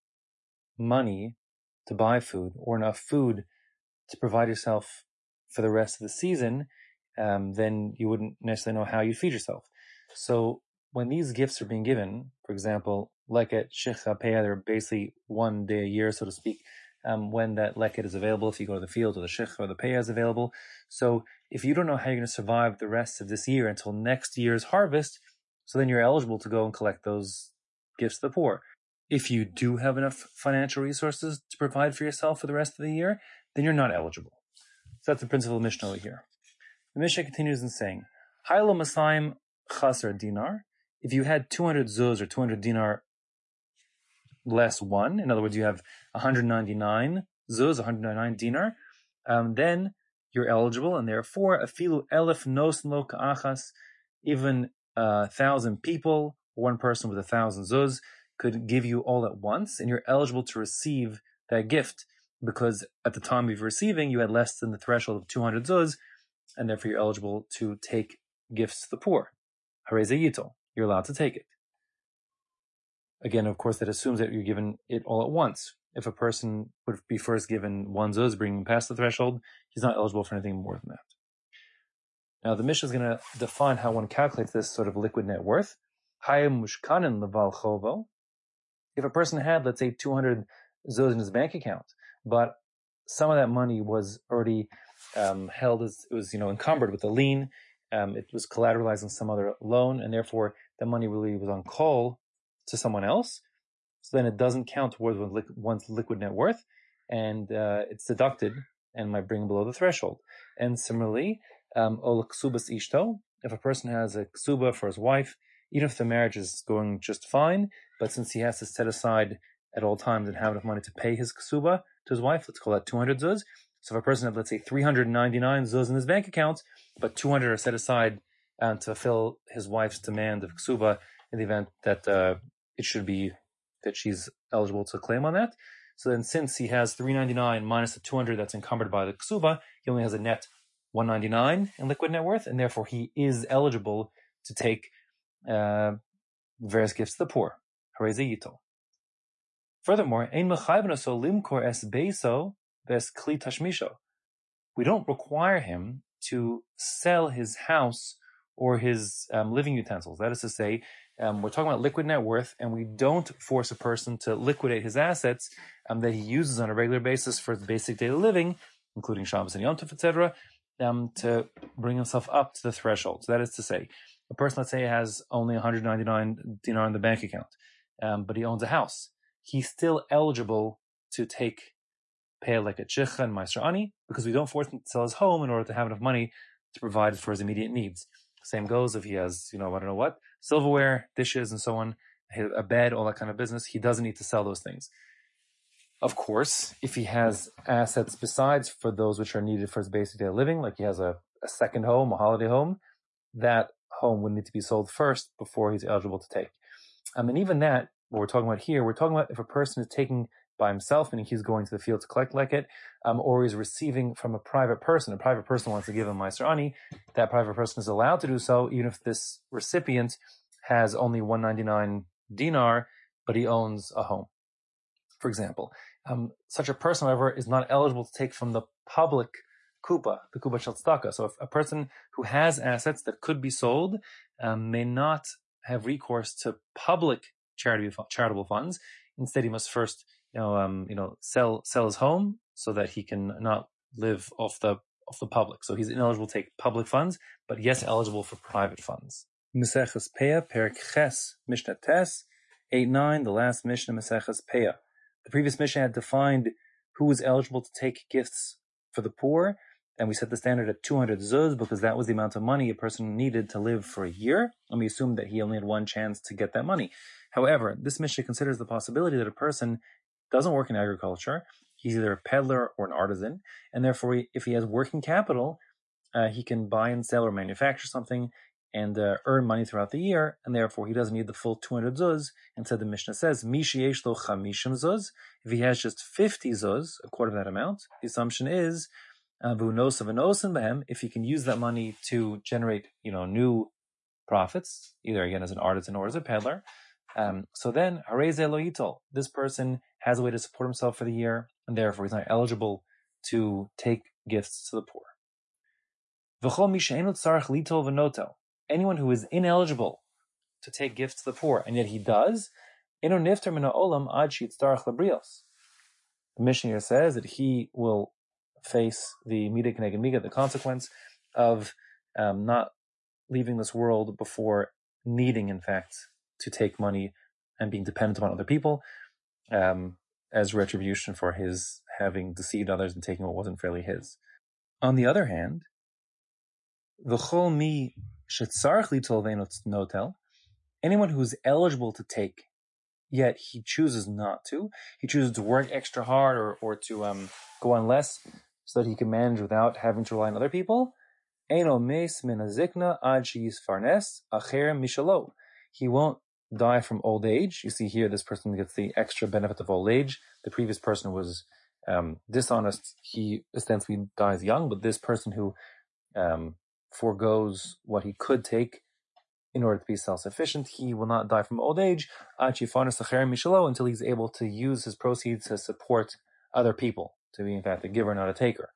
money to buy food or enough food to provide yourself for the rest of the season, um, then you wouldn't necessarily know how you feed yourself. So when these gifts are being given, for example, leket, shicha, peya, they're basically one day a year, so to speak, um, when that leket is available, if you go to the field, or the shicha or the peya is available. So if you don't know how you're going to survive the rest of this year until next year's harvest, so then you're eligible to go and collect those gifts to the poor. If you do have enough financial resources to provide for yourself for the rest of the year, then you're not eligible. So that's the principle of Mishnah over here. The Mishnah continues in saying, Haylo Masayim Chaser Dinar. If you had two hundred zuz or two hundred dinar less one, in other words, you have one hundred ninety-nine zuz, one hundred ninety-nine dinar, um, then you're eligible, and therefore, afilu elef nos lo ka'achas, even a thousand people, one person with a thousand zuz, could give you all at once, and you're eligible to receive that gift, because at the time of receiving, you had less than the threshold of two hundred zuz, and therefore you're eligible to take gifts to the poor. Hareze yitol, you're allowed to take it. Again, of course, that assumes that you're given it all at once. If a person would be first given one zuz, bringing past the threshold, he's not eligible for anything more than that. Now, the Mishnah is going to define how one calculates this sort of liquid net worth. Hayim mushkanin leval chovo. If a person had, let's say, two hundred zuz in his bank account, but some of that money was already um, held as, it was, you know, encumbered with a lien, um, it was collateralized on some other loan, and therefore the money really was on call to someone else, so then it doesn't count towards one's liquid net worth, and uh, it's deducted and might bring below the threshold. And similarly, um, ol ksubas ishto, if a person has a ksuba for his wife, even if the marriage is going just fine, but since he has to set aside at all times and have enough money to pay his ksuba to his wife, let's call that two hundred zuz. So if a person had, let's say, three hundred ninety-nine zuz in his bank account, but two hundred are set aside um, to fulfill his wife's demand of ksuba in the event that uh, it should be that she's eligible to claim on that. So then since he has three hundred ninety-nine minus the two hundred that's encumbered by the ksuba, he only has a net one hundred ninety-nine in liquid net worth, and therefore he is eligible to take uh, various gifts to the poor. Hareze yitol. Furthermore, ein mechayvno so limkor es beiso ves kli tashmisho. We don't require him to sell his house or his um, living utensils. That is to say, um, we're talking about liquid net worth, and we don't force a person to liquidate his assets um, that he uses on a regular basis for his basic daily living, including Shabbos and Yom Tov, et cetera, um, to bring himself up to the threshold. So that is to say, a person, let's say, has only one hundred ninety-nine dinar in the bank account, um, but he owns a house. He's still eligible to take pay like a chicha and meiser ani, because we don't force him to sell his home in order to have enough money to provide for his immediate needs. Same goes if he has, you know, I don't know what, silverware, dishes, and so on, a bed, all that kind of business. He doesn't need to sell those things. Of course, if he has assets besides for those which are needed for his basic daily living, like he has a, a second home, a holiday home, that home would need to be sold first before he's eligible to take. Um, and even that, what we're talking about here, we're talking about if a person is taking by himself, meaning he's going to the field to collect like it, um, or he's receiving from a private person. A private person wants to give him meiser ani. That private person is allowed to do so, even if this recipient has only one hundred ninety-nine dinar, but he owns a home, for example. Um, such a person, however, is not eligible to take from the public kupa, the kupa shel tzedakah. So if a person who has assets that could be sold um, may not have recourse to public charitable charitable funds. Instead, he must first You know, um, you know, sell sell his home so that he can not live off the off the public. So he's ineligible to take public funds, but yes, eligible for private funds. Maseches Peah, Perek Ches, Mishnah Tes, eight nine, the last Mishnah, Maseches Peah. The previous Mishnah had defined who was eligible to take gifts for the poor, and we set the standard at two hundred zuz because that was the amount of money a person needed to live for a year, and we assumed that he only had one chance to get that money. However, this Mishnah considers the possibility that a person doesn't work in agriculture, he's either a peddler or an artisan, and therefore if he has working capital, uh, he can buy and sell or manufacture something and uh, earn money throughout the year, and therefore he doesn't need the full two hundred zuz. Instead, the Mishnah says, Mi sheyesh lo chamishim zuz, if he has just fifty zuz, a quarter of that amount, the assumption is, uh, v'unosa v'nosen behem, if he can use that money to generate, you know, new profits, either again as an artisan or as a peddler, um, so then, hareze lo yitol, this person has a way to support himself for the year, and therefore he's not eligible to take gifts to the poor. V'chol mi she'eino tzarich litol v'notel, anyone who is ineligible to take gifts to the poor, and yet he does, eino nifter min ha'olam ad sheyitzarich labrios. The Mishnah here says that he will face the mida k'neged mida, the consequence of um, not leaving this world before needing, in fact, to take money and being dependent upon other people. um, as retribution for his having deceived others and taking what wasn't fairly his. On the other hand, v'chol mi shetzarich litol ve'eno notel, anyone who's eligible to take, yet he chooses not to, he chooses to work extra hard or, or to um, go on less so that he can manage without having to rely on other people, eino meis min hazikna ad she'yisfarnes acher mishalo. He won't die from old age. You see here, this person gets the extra benefit of old age. The previous person was um, dishonest. He ostensibly dies young, but this person who um, foregoes what he could take in order to be self-sufficient, he will not die from old age until he's able to use his proceeds to support other people, to be in fact a giver, not a taker.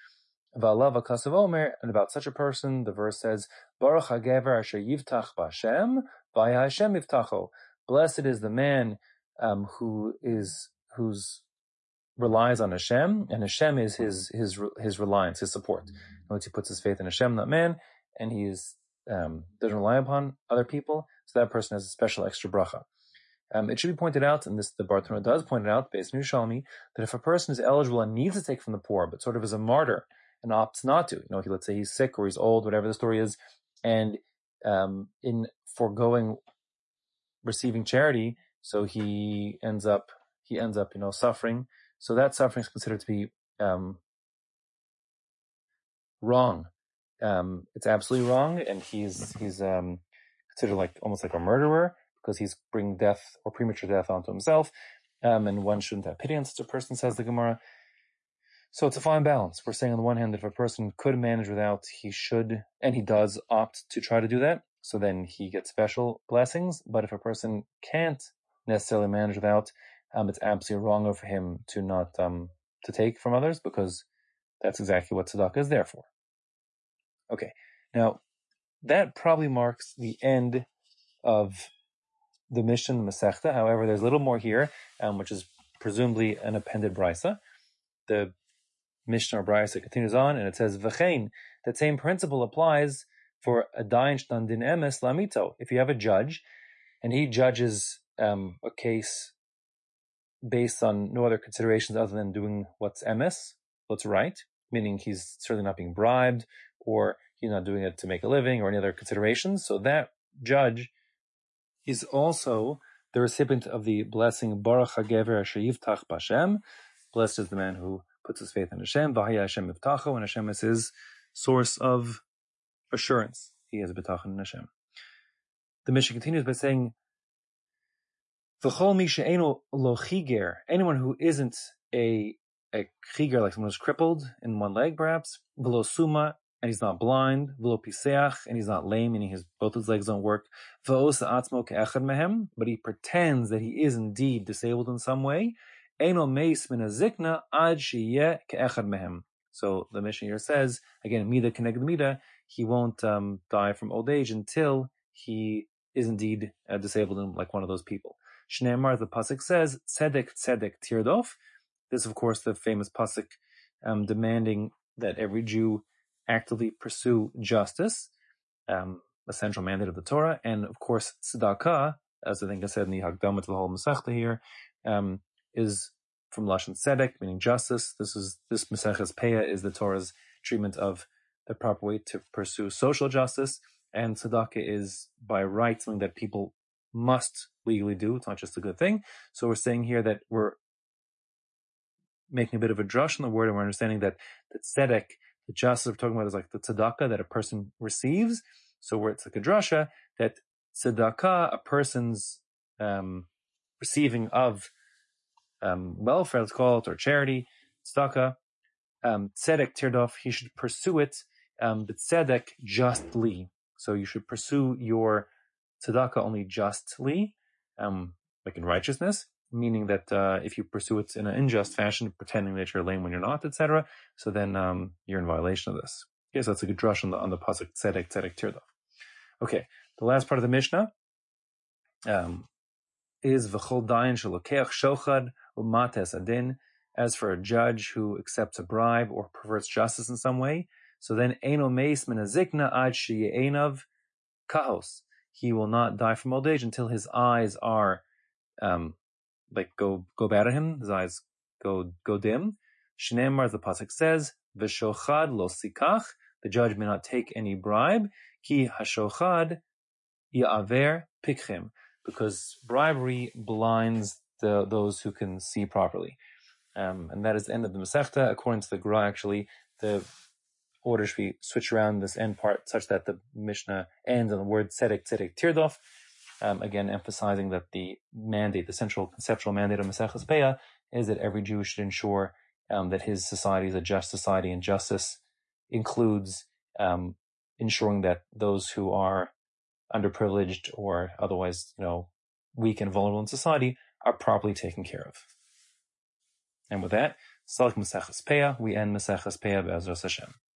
And about such a person, the verse says, Baruch hagever asher yivtach b'Hashem, v'haya Hashem yivtacho. Blessed is the man um, who is who's relies on Hashem, and Hashem is his his his reliance, his support. Once he puts his faith in Hashem, not man, and he is um, doesn't rely upon other people, so that person has a special extra bracha. Um, it should be pointed out, and this the Bartanura does point it out, based on Yerushalmi, that if a person is eligible and needs to take from the poor, but sort of is a martyr and opts not to, you know, he, let's say he's sick or he's old, whatever the story is, and um, in foregoing receiving charity, so he ends up he ends up you know suffering. So that suffering is considered to be um, wrong. Um, it's absolutely wrong, and he's he's um, considered like almost like a murderer because he's bringing death or premature death onto himself. Um, and one shouldn't have pity on such a person, says the Gemara. So it's a fine balance. We're saying on the one hand that if a person could manage without, he should, and he does opt to try to do that. So then he gets special blessings. But if a person can't necessarily manage without, Um, it's absolutely wrong for him to not um, to take from others, because that's exactly what tzedakah is there for. Okay, now that probably marks the end of the Mishnah Masechta. However, there's a little more here, um, which is presumably an appended brisa. The Mishnah or brisa continues on, and it says v'chein. That same principle applies for a dayan sh'nan din emes lamito. If you have a judge and he judges um, a case based on no other considerations other than doing what's emes, what's right, meaning he's certainly not being bribed, or he's not doing it to make a living, or any other considerations. So that judge is also the recipient of the blessing Baruch HaGever Asher Yivtach B'Hashem. Blessed is the man who puts his faith in Hashem. V'haya Hashem Yivtacho, and Hashem is his source of assurance. He has a bitachon in Hashem. The Mishnah continues by saying, V'chol mi she'enu lo chiger, anyone who isn't a a chiger, like someone who's crippled in one leg, perhaps, v'lo suma, and he's not blind, v'lo piseach, and he's not lame, meaning his both his legs don't work, v'osa atzmo ke'echad mehem, but he pretends that he is indeed disabled in some way, eno meis min hazikna ad sheyeh ke'echad mehem. So the Mishnah here says, again, mida keneged mida, he won't um, die from old age until he is indeed uh, disabled and like one of those people. Shneimar, the pasuk says, tzedek tzedek tirdof. This, of course, the famous pasuk um, demanding that every Jew actively pursue justice, um, a central mandate of the Torah, and of course, tzedakah, as I think I said in the Hagdama to the whole Masechta here, um, is from lashon tzedek, meaning justice. This is this Maseches Peah is the Torah's treatment of the proper way to pursue social justice, and tzedakah is by right something that people must legally do. It's not just a good thing. So we're saying here that we're making a bit of a drush on the word, and we're understanding that the tzedek, the justice we're talking about, is like the tzedakah that a person receives. So where it's like a drasha, that tzedakah, a person's um, receiving of um, welfare, let's call it, or charity, tzedakah, um, tzedek tirdof, he should pursue it, um, but tzedek justly. So you should pursue your tzedakah only justly, um, like in righteousness, meaning that uh, if you pursue it in an unjust fashion, pretending that you're lame when you're not, et cetera, so then um, you're in violation of this. Okay, so that's a good drush on the on the pasuk tzedek tzedek tirdof. Okay, the last part of the Mishnah um, is v'chol dayan shelokeach shochad u'mates adin. As for a judge who accepts a bribe or perverts justice in some way, so then eino meis min hazikna ad sheye'enav kahos. He will not die from old age until his eyes are um, like go go bad at him, his eyes go go dim. Shneimar, the pasuk says, v'shochad lo sikach, the judge may not take any bribe, ki hashochad ya'aver pikchim, because bribery blinds the those who can see properly. Um, and that is the end of the Masechta. According to the Gra, actually, the order should be switched around this end part such that the Mishnah ends on the word tzedek, tzedek, tirdof. Um, again, emphasizing that the mandate, the central conceptual mandate of Maseches Peah is that every Jew should ensure um, that his society is a just society, and justice includes um, ensuring that those who are underprivileged or otherwise, you know, weak and vulnerable in society are properly taken care of. And with that, Salach Maseches Peah, we end Maseches Peah Be'ezras Hashem.